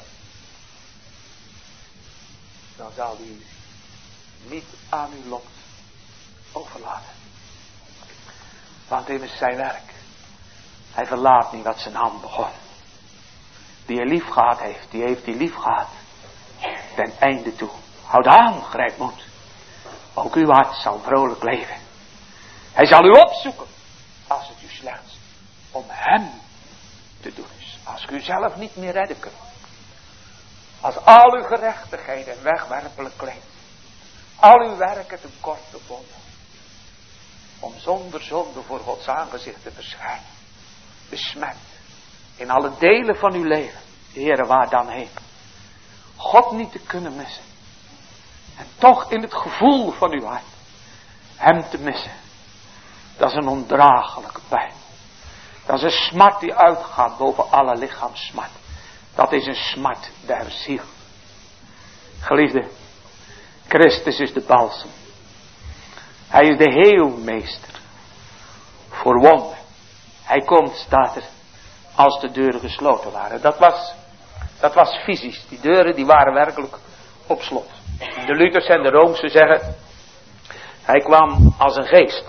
Dan zal u niet aan uw lot overlaten. Want dit is zijn werk. Hij verlaat niet wat zijn hand begon. Die hij lief gehad heeft, die heeft hij lief gehad. Ten einde toe. Houd aan, grijp moed. Ook uw hart zal vrolijk leven. Hij zal u opzoeken. Als het u slechts om hem te doen is. Als u zelf niet meer redden kunt. Als al uw gerechtigheden wegwerpelijk klinkt. Al uw werken ten kort bevonden. Om zonder zonde voor Gods aangezicht te verschijnen. Besmet. In alle delen van uw leven. Heere, waar dan heen. God niet te kunnen missen. En toch in het gevoel van uw hart. Hem te missen. Dat is een ondraaglijke pijn. Dat is een smart die uitgaat boven alle lichaamssmart. Dat is een smart der ziel. Geliefde, Christus is de balsem. Hij is de heelmeester. Voor wonden. Hij komt, staat er, als de deuren gesloten waren. Dat was, dat was fysisch. Die deuren die waren werkelijk op slot. De Luthers en de Roomse zeggen, hij kwam als een geest.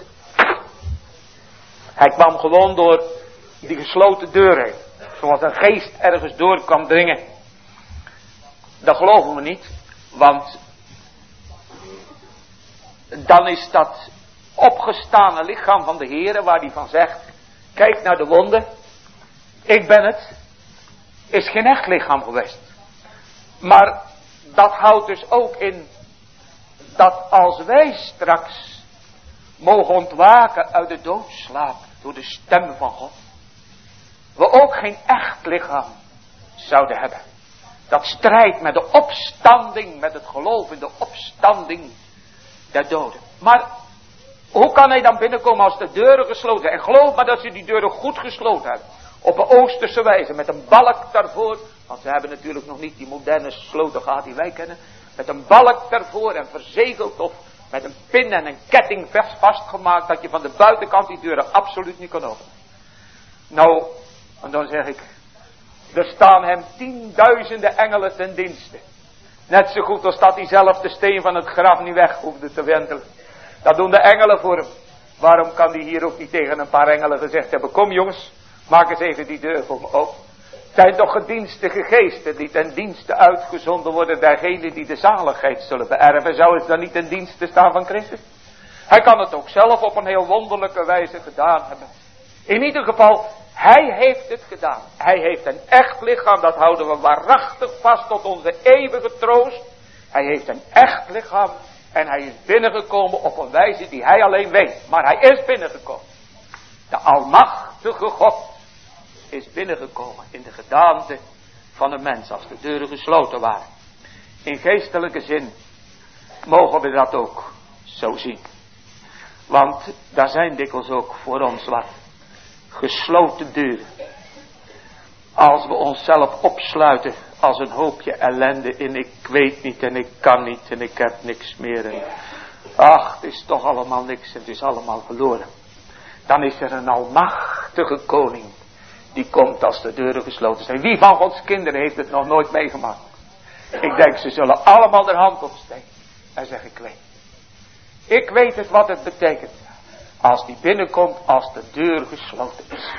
Hij kwam gewoon door die gesloten deur heen. Zoals een geest ergens door kan dringen. Dat geloven we niet. Want dan is dat opgestane lichaam van de Heere, waar hij van zegt, kijk naar de wonden. Ik ben het. Is geen echt lichaam geweest. Maar dat houdt dus ook in dat als wij straks mogen ontwaken uit de doodslaap door de stem van God, we ook geen echt lichaam zouden hebben. Dat strijdt met de opstanding, met het geloof in de opstanding der doden. Maar hoe kan hij dan binnenkomen als de deuren gesloten zijn? En geloof maar dat ze die deuren goed gesloten hebben. Op een oosterse wijze, met een balk daarvoor. Want ze hebben natuurlijk nog niet die moderne sloten gehad die wij kennen. Met een balk daarvoor en verzegeld of met een pin en een ketting vastgemaakt, dat je van de buitenkant die deuren absoluut niet kan openen. Nou, en dan zeg ik, er staan hem tienduizenden engelen ten dienste. Net zo goed als dat hij zelf de steen van het graf niet weg hoefde te wentelen. Dat doen de engelen voor hem. Waarom kan hij hier ook niet tegen een paar engelen gezegd hebben, kom jongens, maak eens even die deur voor me open. Het zijn toch gedienstige geesten die ten dienste uitgezonden worden dergenen die de zaligheid zullen beërven. Zou het dan niet ten dienste staan van Christus? Hij kan het ook zelf op een heel wonderlijke wijze gedaan hebben. In ieder geval, hij heeft het gedaan. Hij heeft een echt lichaam, dat houden we waarachtig vast tot onze eeuwige troost. Hij heeft een echt lichaam en hij is binnengekomen op een wijze die hij alleen weet. Maar hij is binnengekomen. De almachtige God is binnengekomen in de gedaante van een mens als de deuren gesloten waren. In geestelijke zin mogen we dat ook zo zien. Want daar zijn dikwijls ook voor ons wat gesloten deuren. Als we onszelf opsluiten als een hoopje ellende in ik weet niet en ik kan niet en ik heb niks meer. En ach, het is toch allemaal niks en het is allemaal verloren. Dan is er een almachtige koning. Die komt als de deuren gesloten zijn. Wie van Gods kinderen heeft het nog nooit meegemaakt? Ik denk ze zullen allemaal de hand opsteken. En zeggen ik weet. Ik weet het wat het betekent. Als die binnenkomt als de deur gesloten is.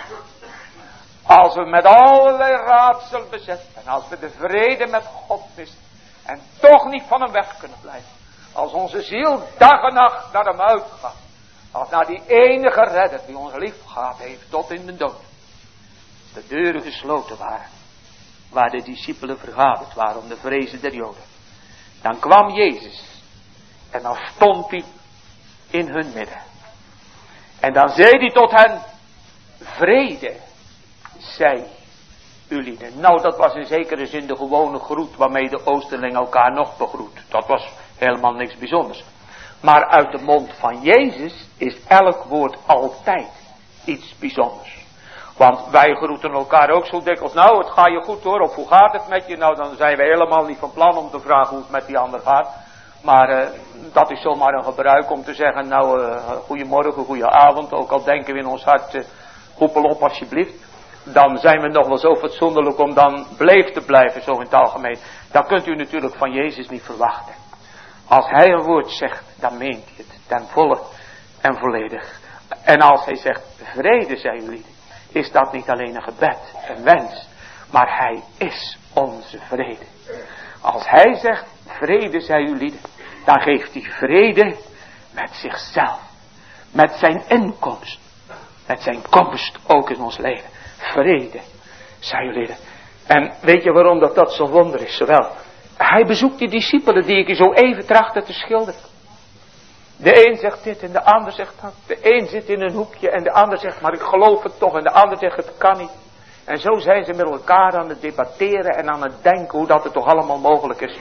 Als we met allerlei raadsel bezet. En als we de vrede met God missen. En toch niet van hem weg kunnen blijven. Als onze ziel dag en nacht naar hem uitgaat. Als naar die enige redder die ons lief gehad heeft tot in de dood. De deuren gesloten waren. Waar de discipelen vergaderd waren om de vrezen der Joden. Dan kwam Jezus. En dan stond hij in hun midden. En dan zei hij tot hen. Vrede zij ulieden. Nou, dat was in zekere zin de gewone groet waarmee de Oosterling elkaar nog begroet. Dat was helemaal niks bijzonders. Maar uit de mond van Jezus is elk woord altijd iets bijzonders. Want wij groeten elkaar ook zo dikwijls. Nou, het gaat je goed hoor. Of hoe gaat het met je? Nou, dan zijn we helemaal niet van plan om te vragen hoe het met die ander gaat. Maar uh, dat is zomaar een gebruik om te zeggen. Nou, uh, goedemorgen, goedenavond. Ook al denken we in ons hart, uh, roepel op alsjeblieft. Dan zijn we nog wel zo fatsoenlijk om dan bleef te blijven, zo in het algemeen. Dat kunt u natuurlijk van Jezus niet verwachten. Als hij een woord zegt, dan meent hij het ten volle en volledig. En als hij zegt, vrede zij jullie, is dat niet alleen een gebed, een wens, maar hij is onze vrede. Als hij zegt, vrede zij jullie, dan geeft hij vrede met zichzelf, met zijn inkomst, met zijn komst ook in ons leven. Vrede zij jullie. En weet je waarom dat, dat zo'n wonder is? Zowel, hij bezoekt die discipelen die ik je zo even trachtte te schilderen. De een zegt dit en de ander zegt dat. De een zit in een hoekje en de ander zegt, maar ik geloof het toch. En de ander zegt, het kan niet. En zo zijn ze met elkaar aan het debatteren en aan het denken hoe dat het toch allemaal mogelijk is.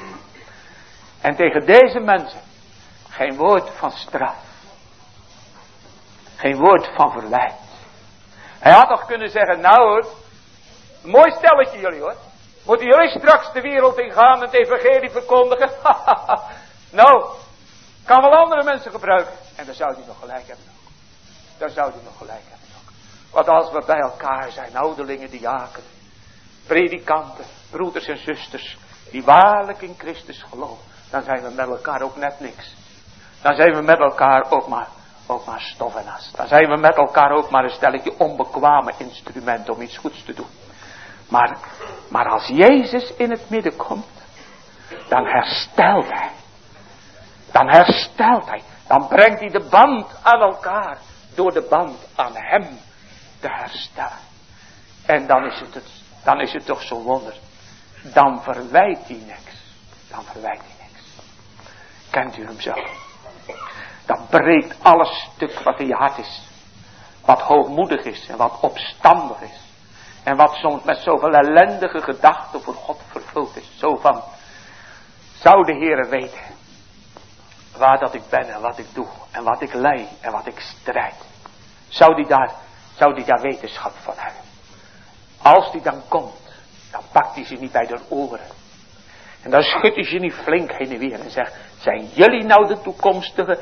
En tegen deze mensen geen woord van straf. Geen woord van verwijt. Hij had toch kunnen zeggen, nou hoor, mooi stelletje jullie hoor. Moeten jullie straks de wereld ingaan en het evangelie verkondigen? Nou, kan wel andere mensen gebruiken. En dan zou hij nog gelijk hebben ook. Dan zou hij nog gelijk hebben ook. Want als we bij elkaar zijn, ouderlingen, diakenen, predikanten, broeders en zusters, die waarlijk in Christus geloven, dan zijn we met elkaar ook net niks. Dan zijn we met elkaar ook maar, ook maar stof en as. Dan zijn we met elkaar ook maar een stelletje onbekwame instrumenten om iets goeds te doen. Maar, maar als Jezus in het midden komt, dan herstelt hij. Dan herstelt hij. Dan brengt hij de band aan elkaar. Door de band aan hem te herstellen. En dan is het, het, dan is het toch zo'n wonder. Dan verwijt hij niks. Dan verwijt hij niks. Kent u hem zo? Dan breekt alles stuk wat in je hart is. Wat hoogmoedig is en wat opstandig is. En wat soms met zoveel ellendige gedachten voor God vervuld is. Zo van, zou de Heere weten waar dat ik ben en wat ik doe. En wat ik lei en wat ik strijd. Zou die daar, zou die daar wetenschap van hebben. Als die dan komt, dan pakt hij ze niet bij de oren. En dan schudt hij ze niet flink heen en weer en zegt, zijn jullie nou de toekomstige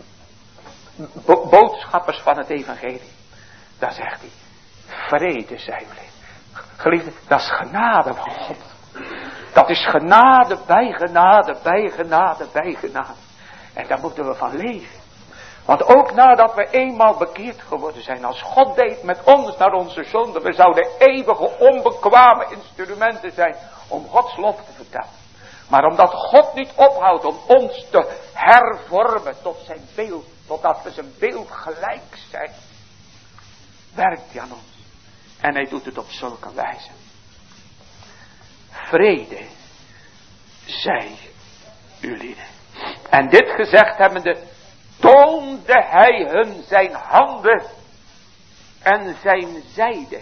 bo- boodschappers van het evangelie? Dan zegt hij, vrede zij jullie. Geliefde, dat is genade van God. Dat is genade bij genade, bij genade, bij genade. En daar moeten we van leven. Want ook nadat we eenmaal bekeerd geworden zijn, als God deed met ons naar onze zonde, we zouden eeuwige onbekwame instrumenten zijn om Gods lof te vertellen. Maar omdat God niet ophoudt om ons te hervormen tot zijn beeld, totdat we zijn beeld gelijk zijn, werkt hij aan ons. En hij doet het op zulke wijze. Vrede zij jullie. En dit gezegd hebbende, toonde hij hun zijn handen en zijn zijde.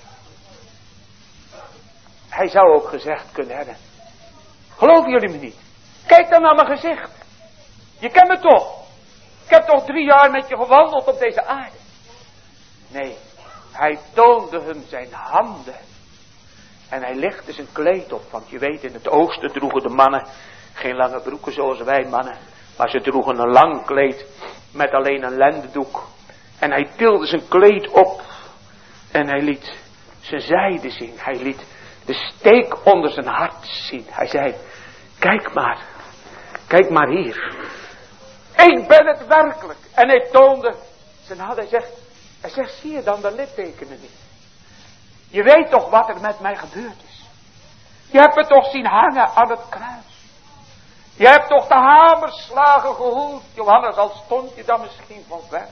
Hij zou ook gezegd kunnen hebben, geloven jullie me niet? Kijk dan naar mijn gezicht. Je kent me toch? Ik heb toch drie jaar met je gewandeld op deze aarde. Nee, hij toonde hun zijn handen. En hij lichtte zijn kleed op. Want je weet, in het oosten droegen de mannen geen lange broeken zoals wij mannen. Maar ze droegen een lang kleed met alleen een lendendoek. En hij tilde zijn kleed op. En hij liet zijn zijde zien. Hij liet de steek onder zijn hart zien. Hij zei, kijk maar. Kijk maar hier. Ik ben het werkelijk. En hij toonde zijn hand. Hij zegt, hij zegt, zie je dan de littekenen niet? Je weet toch wat er met mij gebeurd is. Je hebt me toch zien hangen aan het kruis. Je hebt toch de hamerslagen gehoord, Johannes, al stond je dan misschien van ver.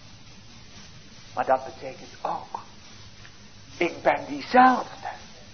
Maar dat betekent ook, ik ben diezelfde,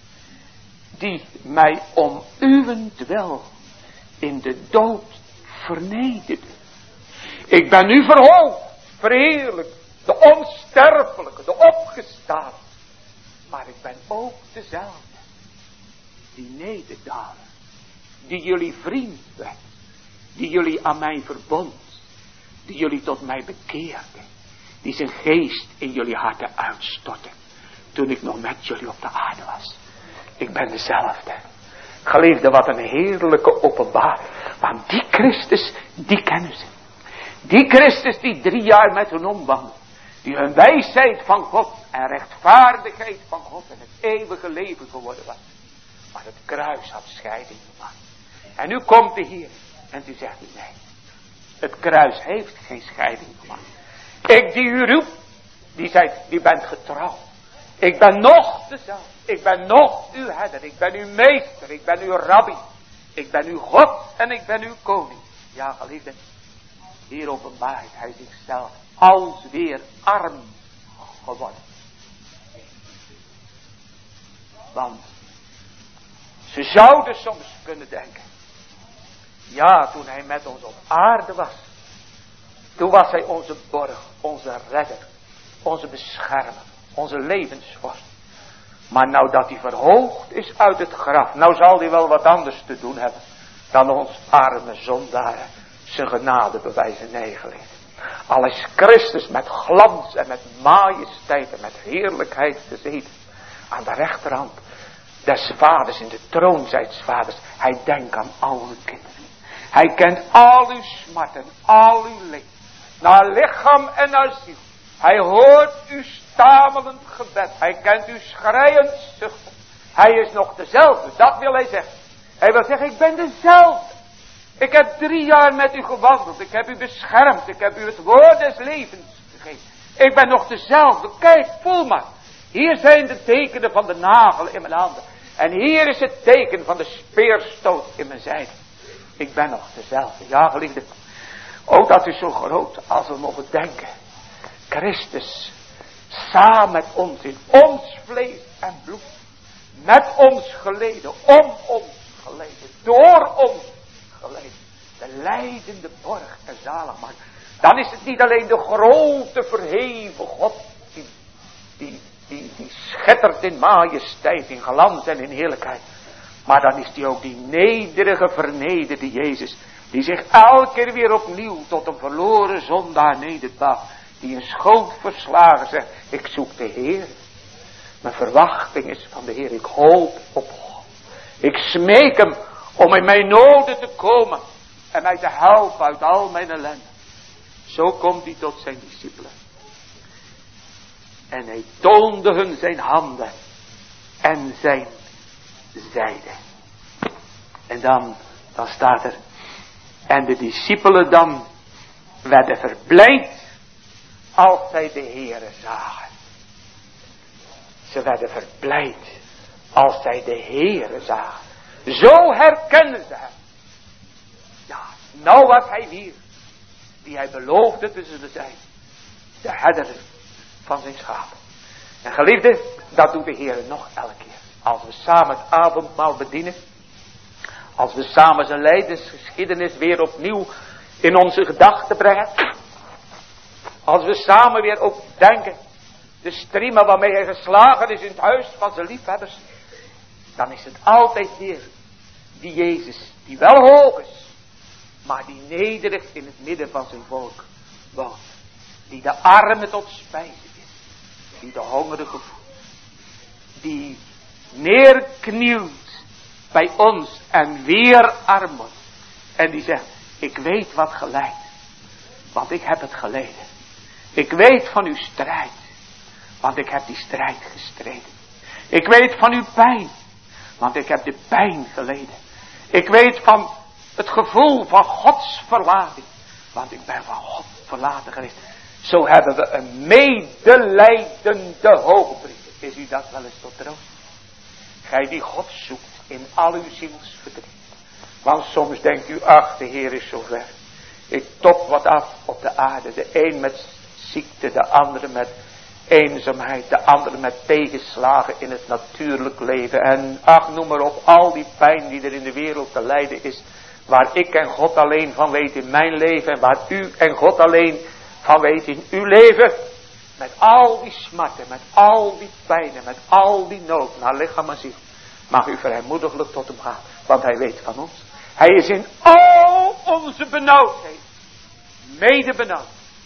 die mij om uwentwil in de dood vernederde. Ik ben nu verhoogd, verheerlijkt, de onsterfelijke, de opgestaan. Maar ik ben ook dezelfde, die nederdalen. Die jullie vriend werd. Die jullie aan mij verbond. Die jullie tot mij bekeerde. Die zijn geest in jullie harten uitstortte. Toen ik nog met jullie op de aarde was. Ik ben dezelfde. Geliefde, wat een heerlijke openbaring. Want die Christus, die kennen ze. Die Christus die drie jaar met hen omwandelde. Die hun wijsheid van God en rechtvaardigheid van God en het eeuwige leven geworden was. Maar het kruis had scheiding gemaakt. En nu komt hij hier. En toen zegt hij, nee. Het kruis heeft geen scheiding gemaakt. Ik die u roep. Die zei, die bent getrouw. Ik ben nog dezelfde. Ik ben nog uw herder. Ik ben uw meester. Ik ben uw rabbi. Ik ben uw God. En ik ben uw koning. Ja, geliefde. Hier openbaart hij zichzelf. Als weer arm geworden. Want. Ze zouden soms kunnen denken. Ja, toen hij met ons op aarde was. Toen was hij onze borg, onze redder, onze beschermer, onze levensvorst. Maar nou dat hij verhoogd is uit het graf, nou zal hij wel wat anders te doen hebben dan ons arme zondaren zijn genade bewijzen neergelegd. Al is Christus met glans en met majesteit en met heerlijkheid gezeten. Aan de rechterhand des vaders, in de troon zijns vaders. Hij denkt aan al uw kinderen. Hij kent al uw smarten, al uw leed. Naar lichaam en naar ziel. Hij hoort uw stamelend gebed. Hij kent uw schreiend zuchten. Hij is nog dezelfde, dat wil hij zeggen. Hij wil zeggen, ik ben dezelfde. Ik heb drie jaar met u gewandeld. Ik heb u beschermd. Ik heb u het woord des levens gegeven. Ik ben nog dezelfde. Kijk, voel maar. Hier zijn de tekenen van de nagel in mijn handen. En hier is het teken van de speerstoot in mijn zijde. Ik ben nog dezelfde. Ja, geliefde. Ook dat is zo groot als we mogen denken. Christus samen met ons in ons vlees en bloed. Met ons geleden. Om ons geleden. Door ons geleden. De lijdende borg en zaligmaker. Dan is het niet alleen de grote verheven God. Die, die, die, die schittert in majesteit, in glans en in heerlijkheid. Maar dan is die ook die nederige vernederde Jezus. Die zich elke keer weer opnieuw tot een verloren zondaar nederbuigt. Die een schoot verslagen zegt. Ik zoek de Heer. Mijn verwachting is van de Heer. Ik hoop op God. Ik smeek hem om in mijn noden te komen. En mij te helpen uit al mijn ellende. Zo komt hij tot zijn discipelen. En hij toonde hun zijn handen. En zijn zijde. En dan, dan staat er. En de discipelen dan werden verblijd. Als zij de Heere zagen. Ze werden verblijd. Als zij de Heere zagen. Zo herkennen ze hem. Ja, nou was hij hier. Die hij beloofde te zullen zijn. De herder van zijn schapen. En geliefde, dat doet de Heere nog elke keer. Als we samen het avondmaal bedienen. Als we samen zijn lijdensgeschiedenis weer opnieuw in onze gedachten brengen. Als we samen weer ook denken. De striemen waarmee hij geslagen is in het huis van zijn liefhebbers. Dan is het altijd weer die Jezus die wel hoog is. Maar die nederig in het midden van zijn volk woont. Die de armen tot spijze is. Die de hongerige voedt. Die neerknielt bij ons en weer arm wordt. En die zegt, ik weet wat gelijdt. Want ik heb het geleden. Ik weet van uw strijd. Want ik heb die strijd gestreden. Ik weet van uw pijn. Want ik heb de pijn geleden. Ik weet van het gevoel van Gods verlating. Want ik ben van God verlaten geweest. Zo hebben we een medelijdende hogepriester. Is u dat wel eens tot troost? Gij die God zoekt in al uw zielsverdriet. Want soms denkt u, ach, de Heer is zo ver. Ik top wat af op de aarde. De een met ziekte, de andere met eenzaamheid, de andere met tegenslagen in het natuurlijk leven. En ach, noem maar op, al die pijn die er in de wereld te lijden is. Waar ik en God alleen van weet in mijn leven. En waar u en God alleen van weet in uw leven. Met al die smarten, met al die pijnen, met al die nood naar lichaam en ziel. Mag u vrijmoediglijk tot hem gaan. Want hij weet van ons. Hij is in al onze benauwdheid. Mede benauwd.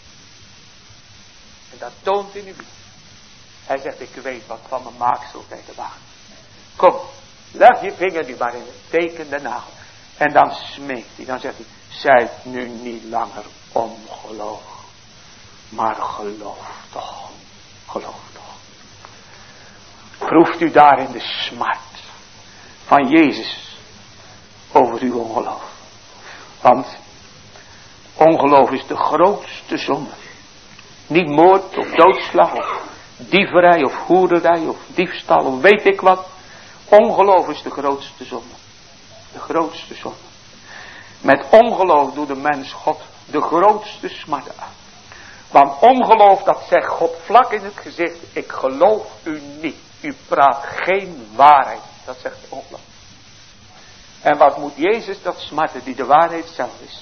En dat toont in uw lief. Hij zegt, ik weet wat van mijn maaksel bij te wagen. Kom, leg je vinger nu maar in het teken de nagel. En dan smeekt hij, dan zegt hij, zijt nu niet langer ongeloof. Maar geloof toch, geloof toch. Proeft u daarin de smart van Jezus over uw ongeloof. Want ongeloof is de grootste zonde. Niet moord of doodslag of dieverij of hoererij of diefstal of weet ik wat. Ongeloof is de grootste zonde. De grootste zonde. Met ongeloof doet de mens God de grootste smarten aan. Want ongeloof, dat zegt God vlak in het gezicht. Ik geloof u niet. U praat geen waarheid. Dat zegt ongeloof. En wat moet Jezus dat smarten die de waarheid zelf is?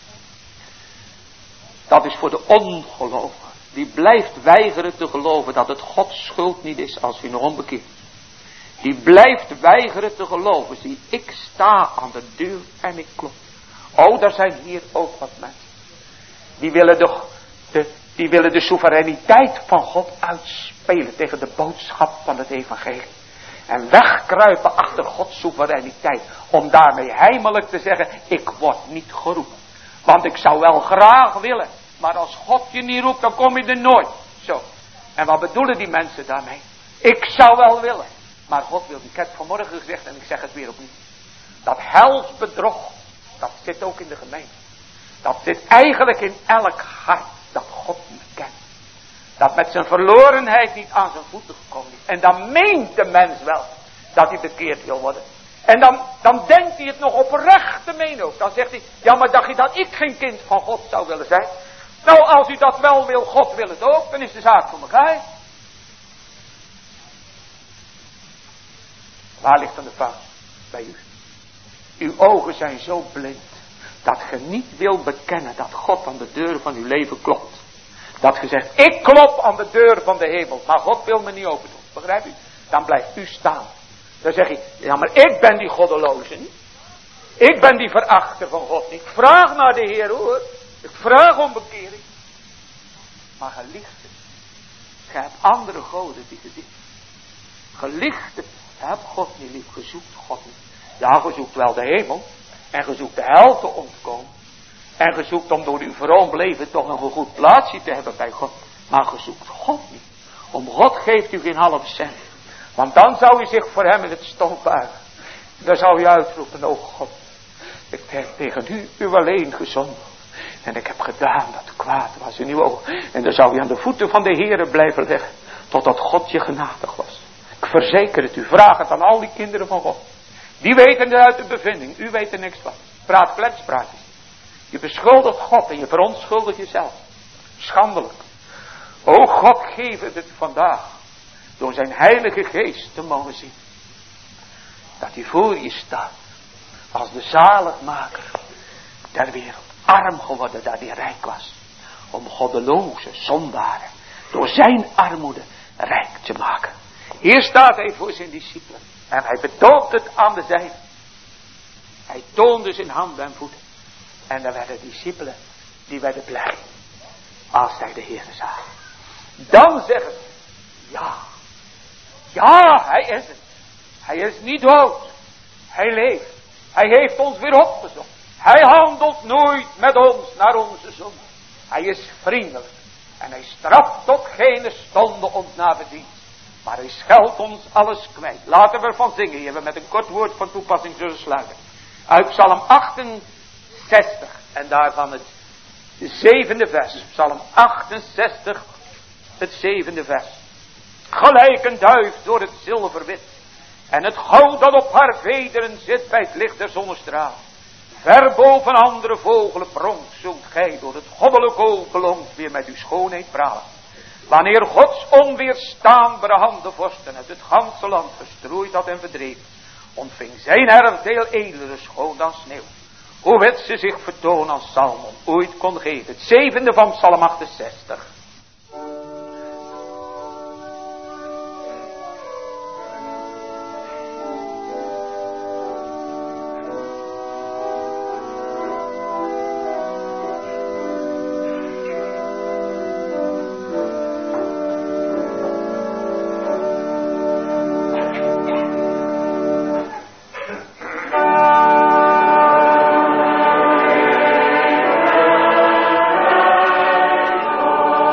Dat is voor de ongelovigen. Die blijft weigeren te geloven dat het Gods schuld niet is als u nog onbekeerd. Die blijft weigeren te geloven. Zie, ik sta aan de deur en ik klop. Oh, daar zijn hier ook wat mensen. Die willen de De, die willen de soevereiniteit van God uitspelen tegen de boodschap van het evangelie. En wegkruipen achter Gods soevereiniteit. Om daarmee heimelijk te zeggen, ik word niet geroepen. Want ik zou wel graag willen. Maar als God je niet roept, dan kom je er nooit. Zo. En wat bedoelen die mensen daarmee? Ik zou wel willen. Maar God wil niet. Ik heb het vanmorgen gezegd en ik zeg het weer opnieuw. Dat helsbedrog, dat zit ook in de gemeente. Dat zit eigenlijk in elk hart dat God niet kent. Dat met zijn verlorenheid niet aan zijn voeten gekomen is. En dan meent de mens wel dat hij bekeerd wil worden. En dan, dan denkt hij het nog oprecht te menen ook. Dan zegt hij, ja maar dacht je dat ik geen kind van God zou willen zijn? Nou als u dat wel wil, God wil het ook, dan is de zaak voor elkaar. Waar ligt dan de fout? Bij u. Uw ogen zijn zo blind. Dat je niet wil bekennen dat God aan de deur van uw leven klopt. Dat je zegt, ik klop aan de deur van de hemel. Maar God wil me niet open doen. Begrijp u? Dan blijft u staan. Dan zeg je, ja maar ik ben die goddeloze niet. Ik ben die verachter van God niet. Ik vraag naar de Heer hoor. Ik vraag om bekering. Maar geliefde. Je hebt andere goden die je ziet. Geliefde. Je hebt God niet lief. Je zoekt God niet. Ja, je zoekt wel de hemel. En je zoekt de hel te ontkomen. En je zoekt om door uw vroom leven toch nog een goed plaatsje te hebben bij God. Maar je zoekt God niet. Om God geeft u geen halve cent. Want dan zou u zich voor hem in het stof buigen. Dan zou u uitroepen, o God. Ik heb tegen u, u alleen gezondigd. En ik heb gedaan wat kwaad was in uw ogen. En dan zou u aan de voeten van de Heere blijven liggen. Totdat God je genadig was. Ik verzeker het u. Vraag het aan al die kinderen van God. Die weten het uit de bevinding. U weet er niks van. Praat kletspraatjes. Je beschuldigt God en je verontschuldigt jezelf. Schandelijk. O God, geef het vandaag. Door zijn heilige geest te mogen zien. Dat hij voor je staat. Als de zaligmaker der wereld. Arm geworden dat hij rijk was. Om goddeloze zondaren. Door zijn armoede rijk te maken. Hier staat hij voor zijn discipelen. En hij betoont het aan de zijde. Hij toonde zijn handen en voeten. En dan werden discipelen. Die werden blij. Als zij de Heer zagen. Dan zeggen ze. Ja. Ja, hij is het. Hij is niet dood. Hij leeft. Hij heeft ons weer opgezocht. Hij handelt nooit met ons naar onze zonde. Hij is vriendelijk. En hij straft tot geen stonde ons na verdienst. Maar hij scheldt ons alles kwijt. Laten we ervan zingen. Hier we met een kort woord van toepassing zullen sluiten. Uit Psalm achtenzestig. En daarvan het zevende vers. Psalm achtenzestig. Het zevende vers. Gelijk een duif door het zilver wit. En het goud dat op haar vederen zit bij het licht der zonnestraal. Ver boven andere vogelen pronkt, zult gij door het goddelijk oog belongt weer met uw schoonheid pralen. Wanneer Gods onweerstaanbare handen vorsten uit het ganse land verstrooid had en verdreven, ontving zijn erfdeel edele schoon dan sneeuw. Hoe werd ze zich vertonen als Salmon ooit kon geven. Het zevende van Psalm achtenzestig. Oh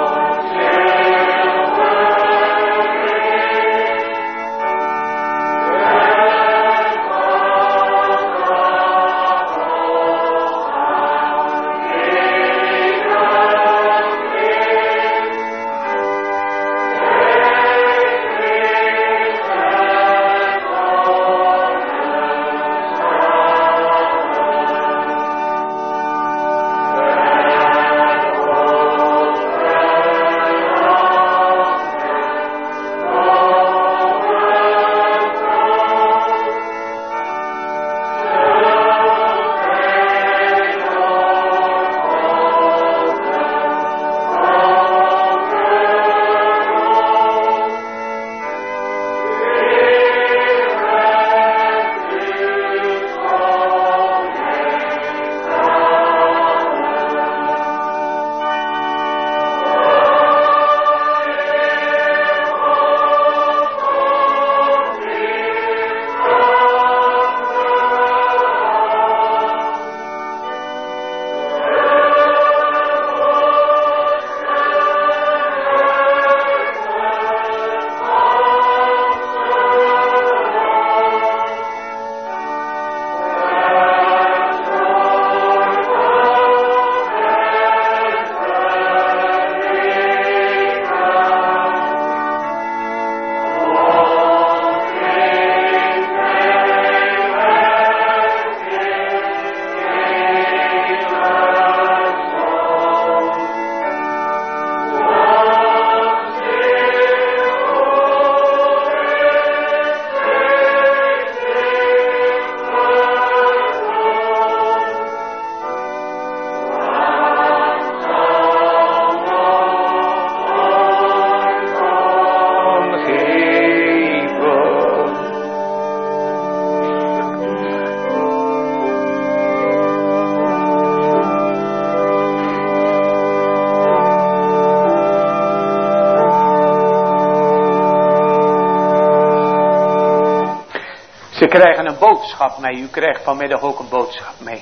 Ze krijgen een boodschap mee. U krijgt vanmiddag ook een boodschap mee.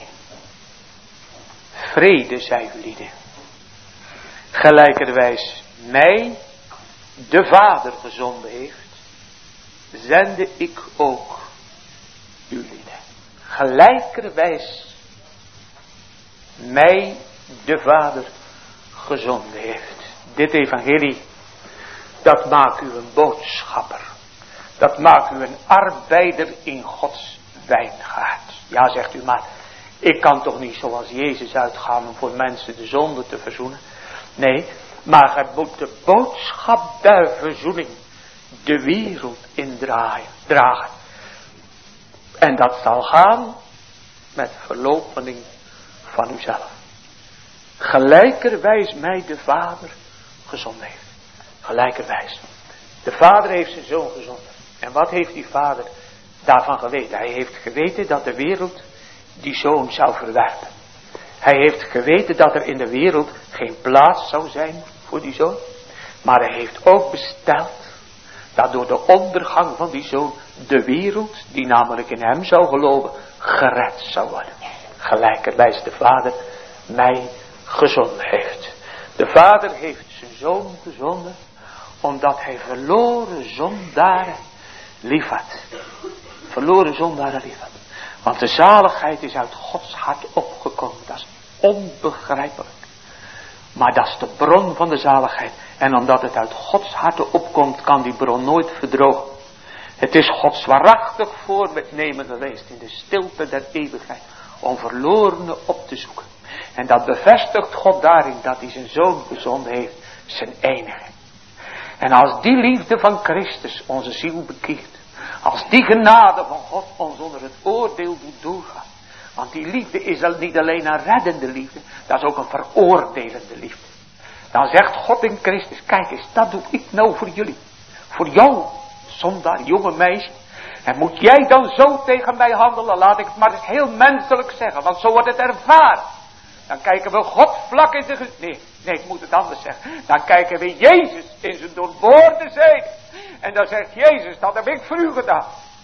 Vrede, zij u lieden. Gelijkerwijs mij de Vader gezonden heeft, zende ik ook u lieden. Gelijkerwijs mij de Vader gezonden heeft. Dit evangelie, dat maakt u een boodschapper. Dat maakt u een arbeider in Gods wijngaard. Ja, zegt u, maar ik kan toch niet zoals Jezus uitgaan om voor mensen de zonde te verzoenen. Nee, maar hij moet de boodschap der verzoening de wereld indraaien, dragen. En dat zal gaan met verloochening van uzelf. Gelijkerwijs mij de Vader gezonden heeft. Gelijkerwijs. De Vader heeft zijn Zoon gezonden. En wat heeft die Vader daarvan geweten? Hij heeft geweten dat de wereld die Zoon zou verwerpen. Hij heeft geweten dat er in de wereld geen plaats zou zijn voor die Zoon. Maar hij heeft ook besteld dat door de ondergang van die Zoon de wereld, die namelijk in hem zou geloven, gered zou worden. Gelijkerwijs de Vader mij gezonden heeft. De Vader heeft zijn Zoon gezonden omdat hij verloren zondaren lief had. Verloren zondaren lief had. Want de zaligheid is uit Gods hart opgekomen. Dat is onbegrijpelijk. Maar dat is de bron van de zaligheid. En omdat het uit Gods hart opkomt, kan die bron nooit verdrogen. Het is Gods waarachtig voornemen geweest in de stilte der eeuwigheid om verlorenen op te zoeken. En dat bevestigt God daarin dat hij zijn Zoon gezonden heeft, zijn enige. En als die liefde van Christus onze ziel bekeert, als die genade van God ons onder het oordeel doet doorgaan. Want die liefde is niet alleen een reddende liefde, dat is ook een veroordelende liefde. Dan zegt God in Christus, kijk eens, dat doe ik nou voor jullie. Voor jou, zondaar, jonge meisje. En moet jij dan zo tegen mij handelen? Laat ik het maar eens heel menselijk zeggen, want zo wordt het ervaren. Dan kijken we God vlak in zijn gezicht. Nee, nee, ik moet het anders zeggen. Dan kijken we Jezus in zijn doorboorde zijde. En dan zegt Jezus, dat heb ik voor u gedaan.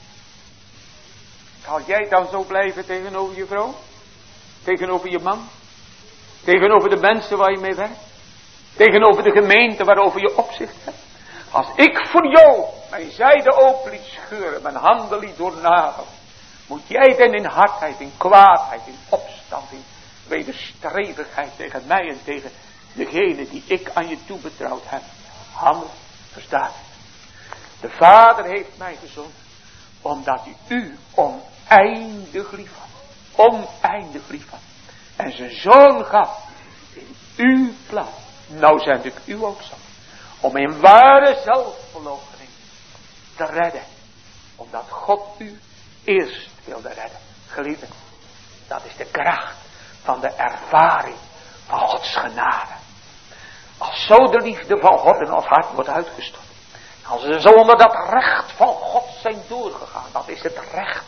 Zal jij dan zo blijven tegenover je vrouw? Tegenover je man? Tegenover de mensen waar je mee werkt? Tegenover de gemeente waarover je opzicht hebt? Als ik voor jou mijn zijde open liet scheuren, mijn handen liet doornagelen, moet jij dan in hardheid, in kwaadheid, in opstand, in wederstrevigheid tegen mij en tegen degene die ik aan je toebetrouwd heb handelen? Verstaat u? De Vader heeft mij gezonden omdat hij u oneindig lief had. Oneindig lief had. En zijn Zoon gaf in uw plaats. Nou zend ik u ook zo. Om in ware zelfverloochening te redden. Omdat God u eerst wilde redden. Geliefden, dat is de kracht van de ervaring van Gods genade. Als zo de liefde van God in ons hart wordt uitgestort. Als we zo onder dat recht van God zijn doorgegaan. Dat is het recht.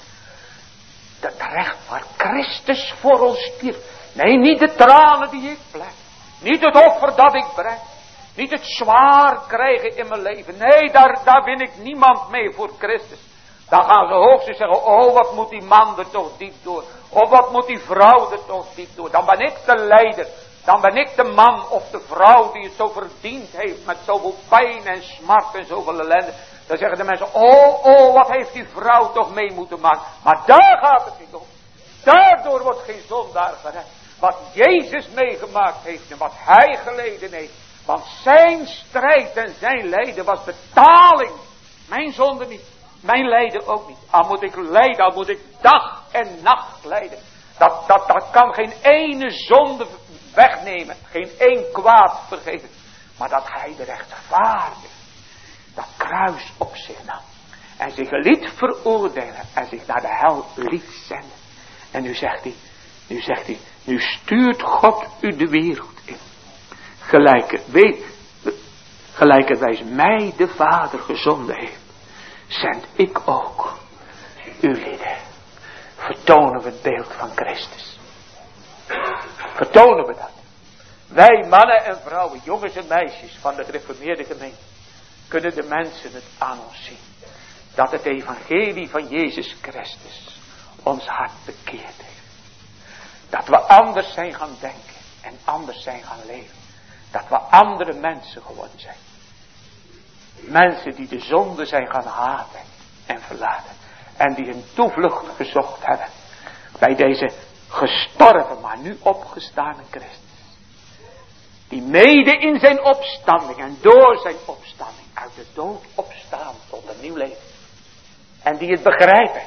Het recht waar Christus voor ons stierf. Nee, niet de tranen die ik plek. Niet het offer dat ik breng. Niet het zwaar krijgen in mijn leven. Nee, daar, daar win ik niemand mee voor Christus. Dan gaan ze hoogstens zeggen, oh wat moet die man er toch diep door. Oh wat moet die vrouw er toch diep door. Dan ben ik de leider. Dan ben ik de man of de vrouw die het zo verdiend heeft met zoveel pijn en smart en zoveel ellende. Dan zeggen de mensen, oh, oh, wat heeft die vrouw toch mee moeten maken. Maar daar gaat het niet om. Daardoor wordt geen zondaar gered. Wat Jezus meegemaakt heeft en wat hij geleden heeft. Want zijn strijd en zijn lijden was betaling. Mijn zonde niet. Mijn lijden ook niet. Al moet ik lijden, al moet ik dag en nacht lijden. Dat, dat, dat kan geen ene zonde wegnemen. Geen één kwaad vergeven. Maar dat hij de rechtvaardige dat kruis op zich nam. En zich liet veroordelen. En zich naar de hel liet zenden. En nu zegt hij. Nu zegt hij. Nu stuurt God u de wereld in. Gelijke, weet, gelijkerwijs mij de Vader gezonden heeft. Zend ik ook u lieden. Vertonen we het beeld van Christus. Vertonen we dat. Wij mannen en vrouwen, jongens en meisjes van de gereformeerde gemeente. Kunnen de mensen het aan ons zien. dat het evangelie van Jezus Christus ons hart bekeerd heeft. Dat we anders zijn gaan denken en anders zijn gaan leven. Dat we andere mensen geworden zijn. Mensen die de zonde zijn gaan haten en verlaten. En die hun toevlucht gezocht hebben bij deze gestorven, maar nu opgestane Christus. Die mede in zijn opstanding en door zijn opstanding uit de dood opstaan tot een nieuw leven. En die het begrijpen.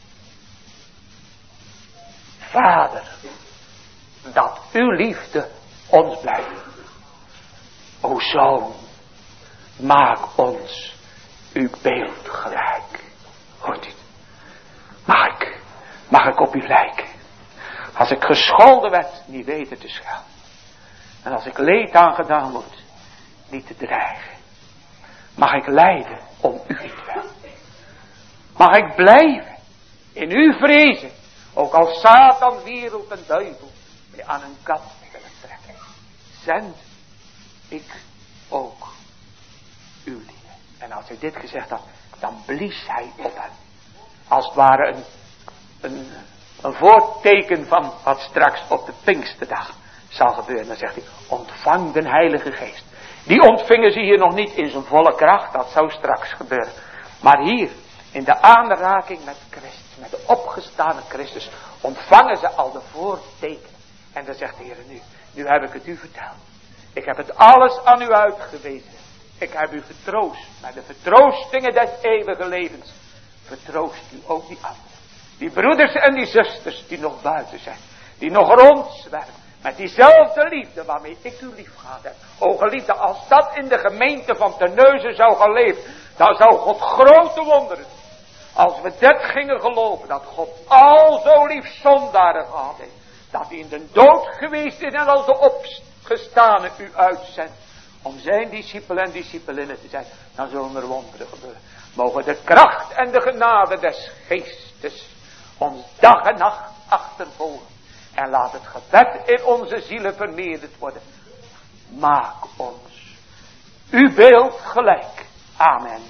Vader, dat uw liefde ons blijft. O Zoon, maak ons uw beeld gelijk. Hoort u het? Mag ik, mag ik op u lijken? Als ik gescholden werd, niet weten te schelden. En als ik leed aangedaan wordt, niet te dreigen. Mag ik lijden om u wel. Mag ik blijven in uw vrezen. Ook als Satan, wereld en duivel mij aan een kant willen trekken. Zend ik ook uw liefde. En als hij dit gezegd had, dan blies hij op hem. Als het ware een, een, een voorteken van wat straks op de Pinksterdag zal gebeuren. Dan zegt hij, ontvang de Heilige Geest. Die ontvingen ze hier nog niet in zijn volle kracht. Dat zou straks gebeuren. Maar hier, in de aanraking met Christus, met de opgestane Christus, ontvangen ze al de voortekenen. En dan zegt de Heer nu, nu heb ik het u verteld. Ik heb het alles aan u uitgewezen. Ik heb u getroost. Met de vertroostingen des eeuwige levens. Vertroost u ook die anderen. Die broeders en die zusters die nog buiten zijn. Die nog rondzwerven. Met diezelfde liefde waarmee ik u lief gehad heb. O geliefde, als dat in de gemeente van Terneuzen zou gaan leven. Dan zou God grote wonderen. Als we dat gingen geloven. Dat God al zo lief zondaren gehad heeft. Dat hij in de dood geweest is en als de opgestane u uitzendt. Om zijn discipelen en discipelinnen te zijn. Dan zullen er wonderen gebeuren. Mogen de kracht en de genade des geestes ons dag en nacht achtervolgen. En laat het gebed in onze zielen vermeerderd worden. Maak ons uw beeld gelijk. Amen.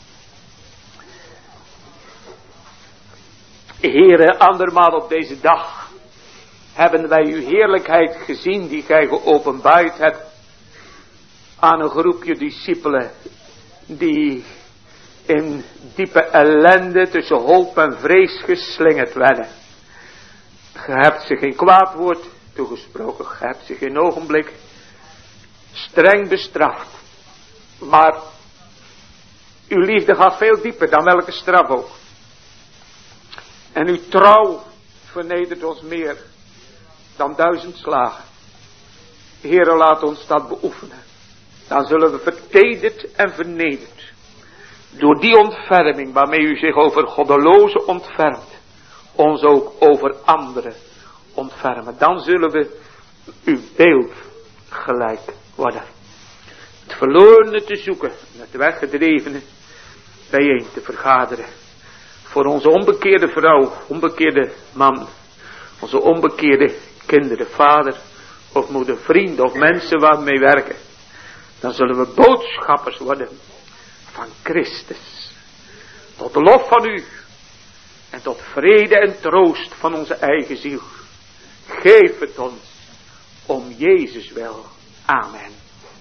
Heere, andermaal op deze dag hebben wij uw heerlijkheid gezien die gij geopenbaard hebt aan een groepje discipelen die in diepe ellende tussen hoop en vrees geslingerd werden. Ge hebt ze geen kwaad woord toegesproken, ge hebt ze geen ogenblik streng bestraft. Maar uw liefde gaat veel dieper dan welke straf ook. En uw trouw vernedert ons meer dan duizend slagen. Heere, laat ons dat beoefenen. Dan zullen we vertederd en vernederd. Door die ontferming waarmee u zich over goddelozen ontfermt. Ons ook over anderen ontfermen. Dan zullen we uw beeld gelijk worden. Het verlorene te zoeken. Het weggedrevene bijeen te vergaderen. Voor onze onbekeerde vrouw, onbekeerde man. Onze onbekeerde kinderen, vader of moeder, vrienden of mensen waar we mee werken. Dan zullen we boodschappers worden van Christus. Tot de lof van u. En tot vrede en troost van onze eigen ziel. Geef het ons om Jezus wil. Amen.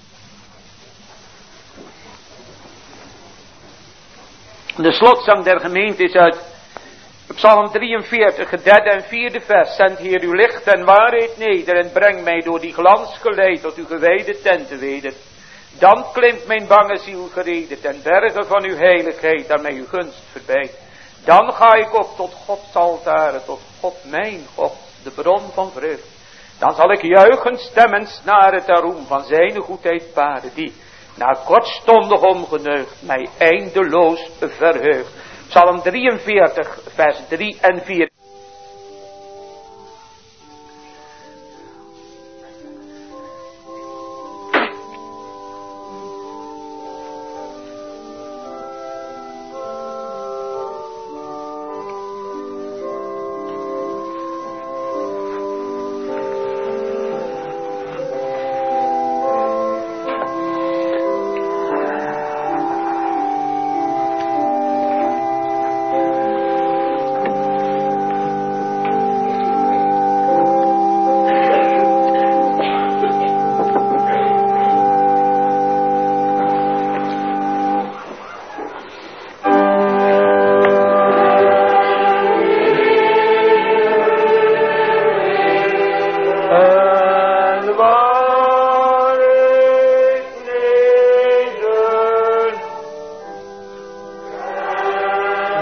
De slotzang der gemeente is uit Psalm drieënveertig, het derde en vierde vers. Zend Heer uw licht en waarheid neder en breng mij door die glans geleid tot uw gewijde tenten weder. Dan klimt mijn bange ziel gereden ten bergen van uw heiligheid en mij uw gunst verbijt. Dan ga ik op tot Gods altaren, tot God mijn God, de bron van vreugd. Dan zal ik juichen stemmen snaren ter roem van zijn goedheid paren, die na kortstondig omgeneugd mij eindeloos verheugt. Psalm drieënveertig, vers drie en vier.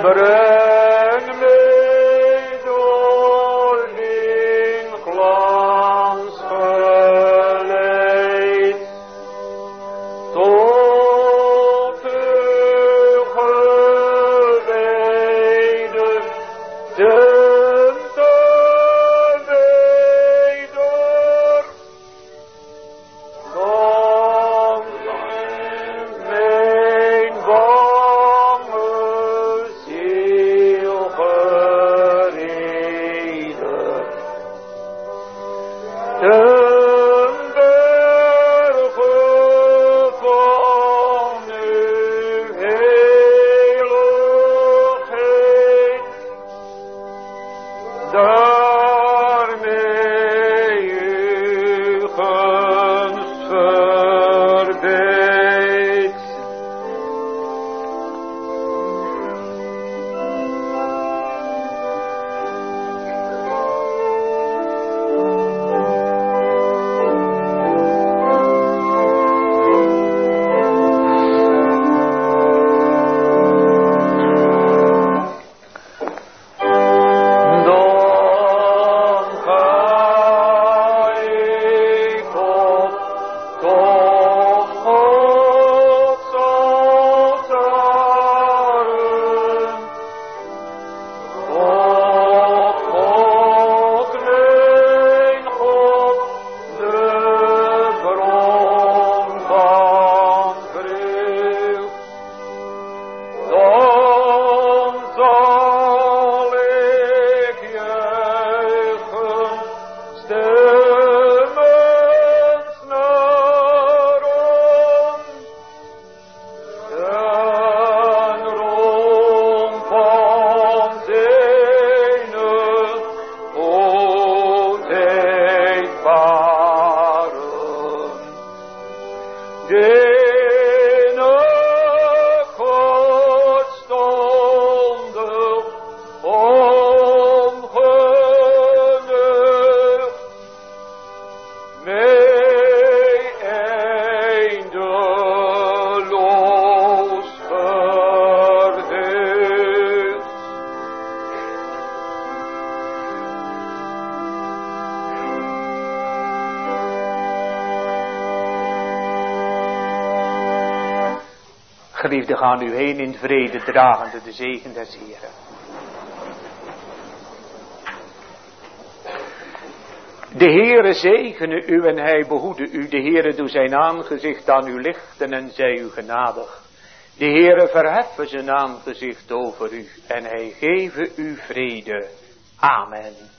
Breng mij door in glans geleid tot uw gewijde ten te weder. Dan zijn mijn bange ziel gereden. Ten berge van uw heiligheid, daarmee uw gunst verbeidt. Dan ga ik op tot Gods altaren. Tot God, mijn God, de bron van vrede. Dan zal ik juichen, stemmens naar om, ten roem van zijn goedheid baren. Gene godstondig ongeneugd, mij eindeloos verheugd. Geliefden, gaan u heen in vrede, dragende de zegen des Heeren. De Heere zegene u en hij behoede u. De Heere doe zijn aangezicht aan u lichten en zij u genadig. De Heere verheffen zijn aangezicht over u en hij geve u vrede. Amen.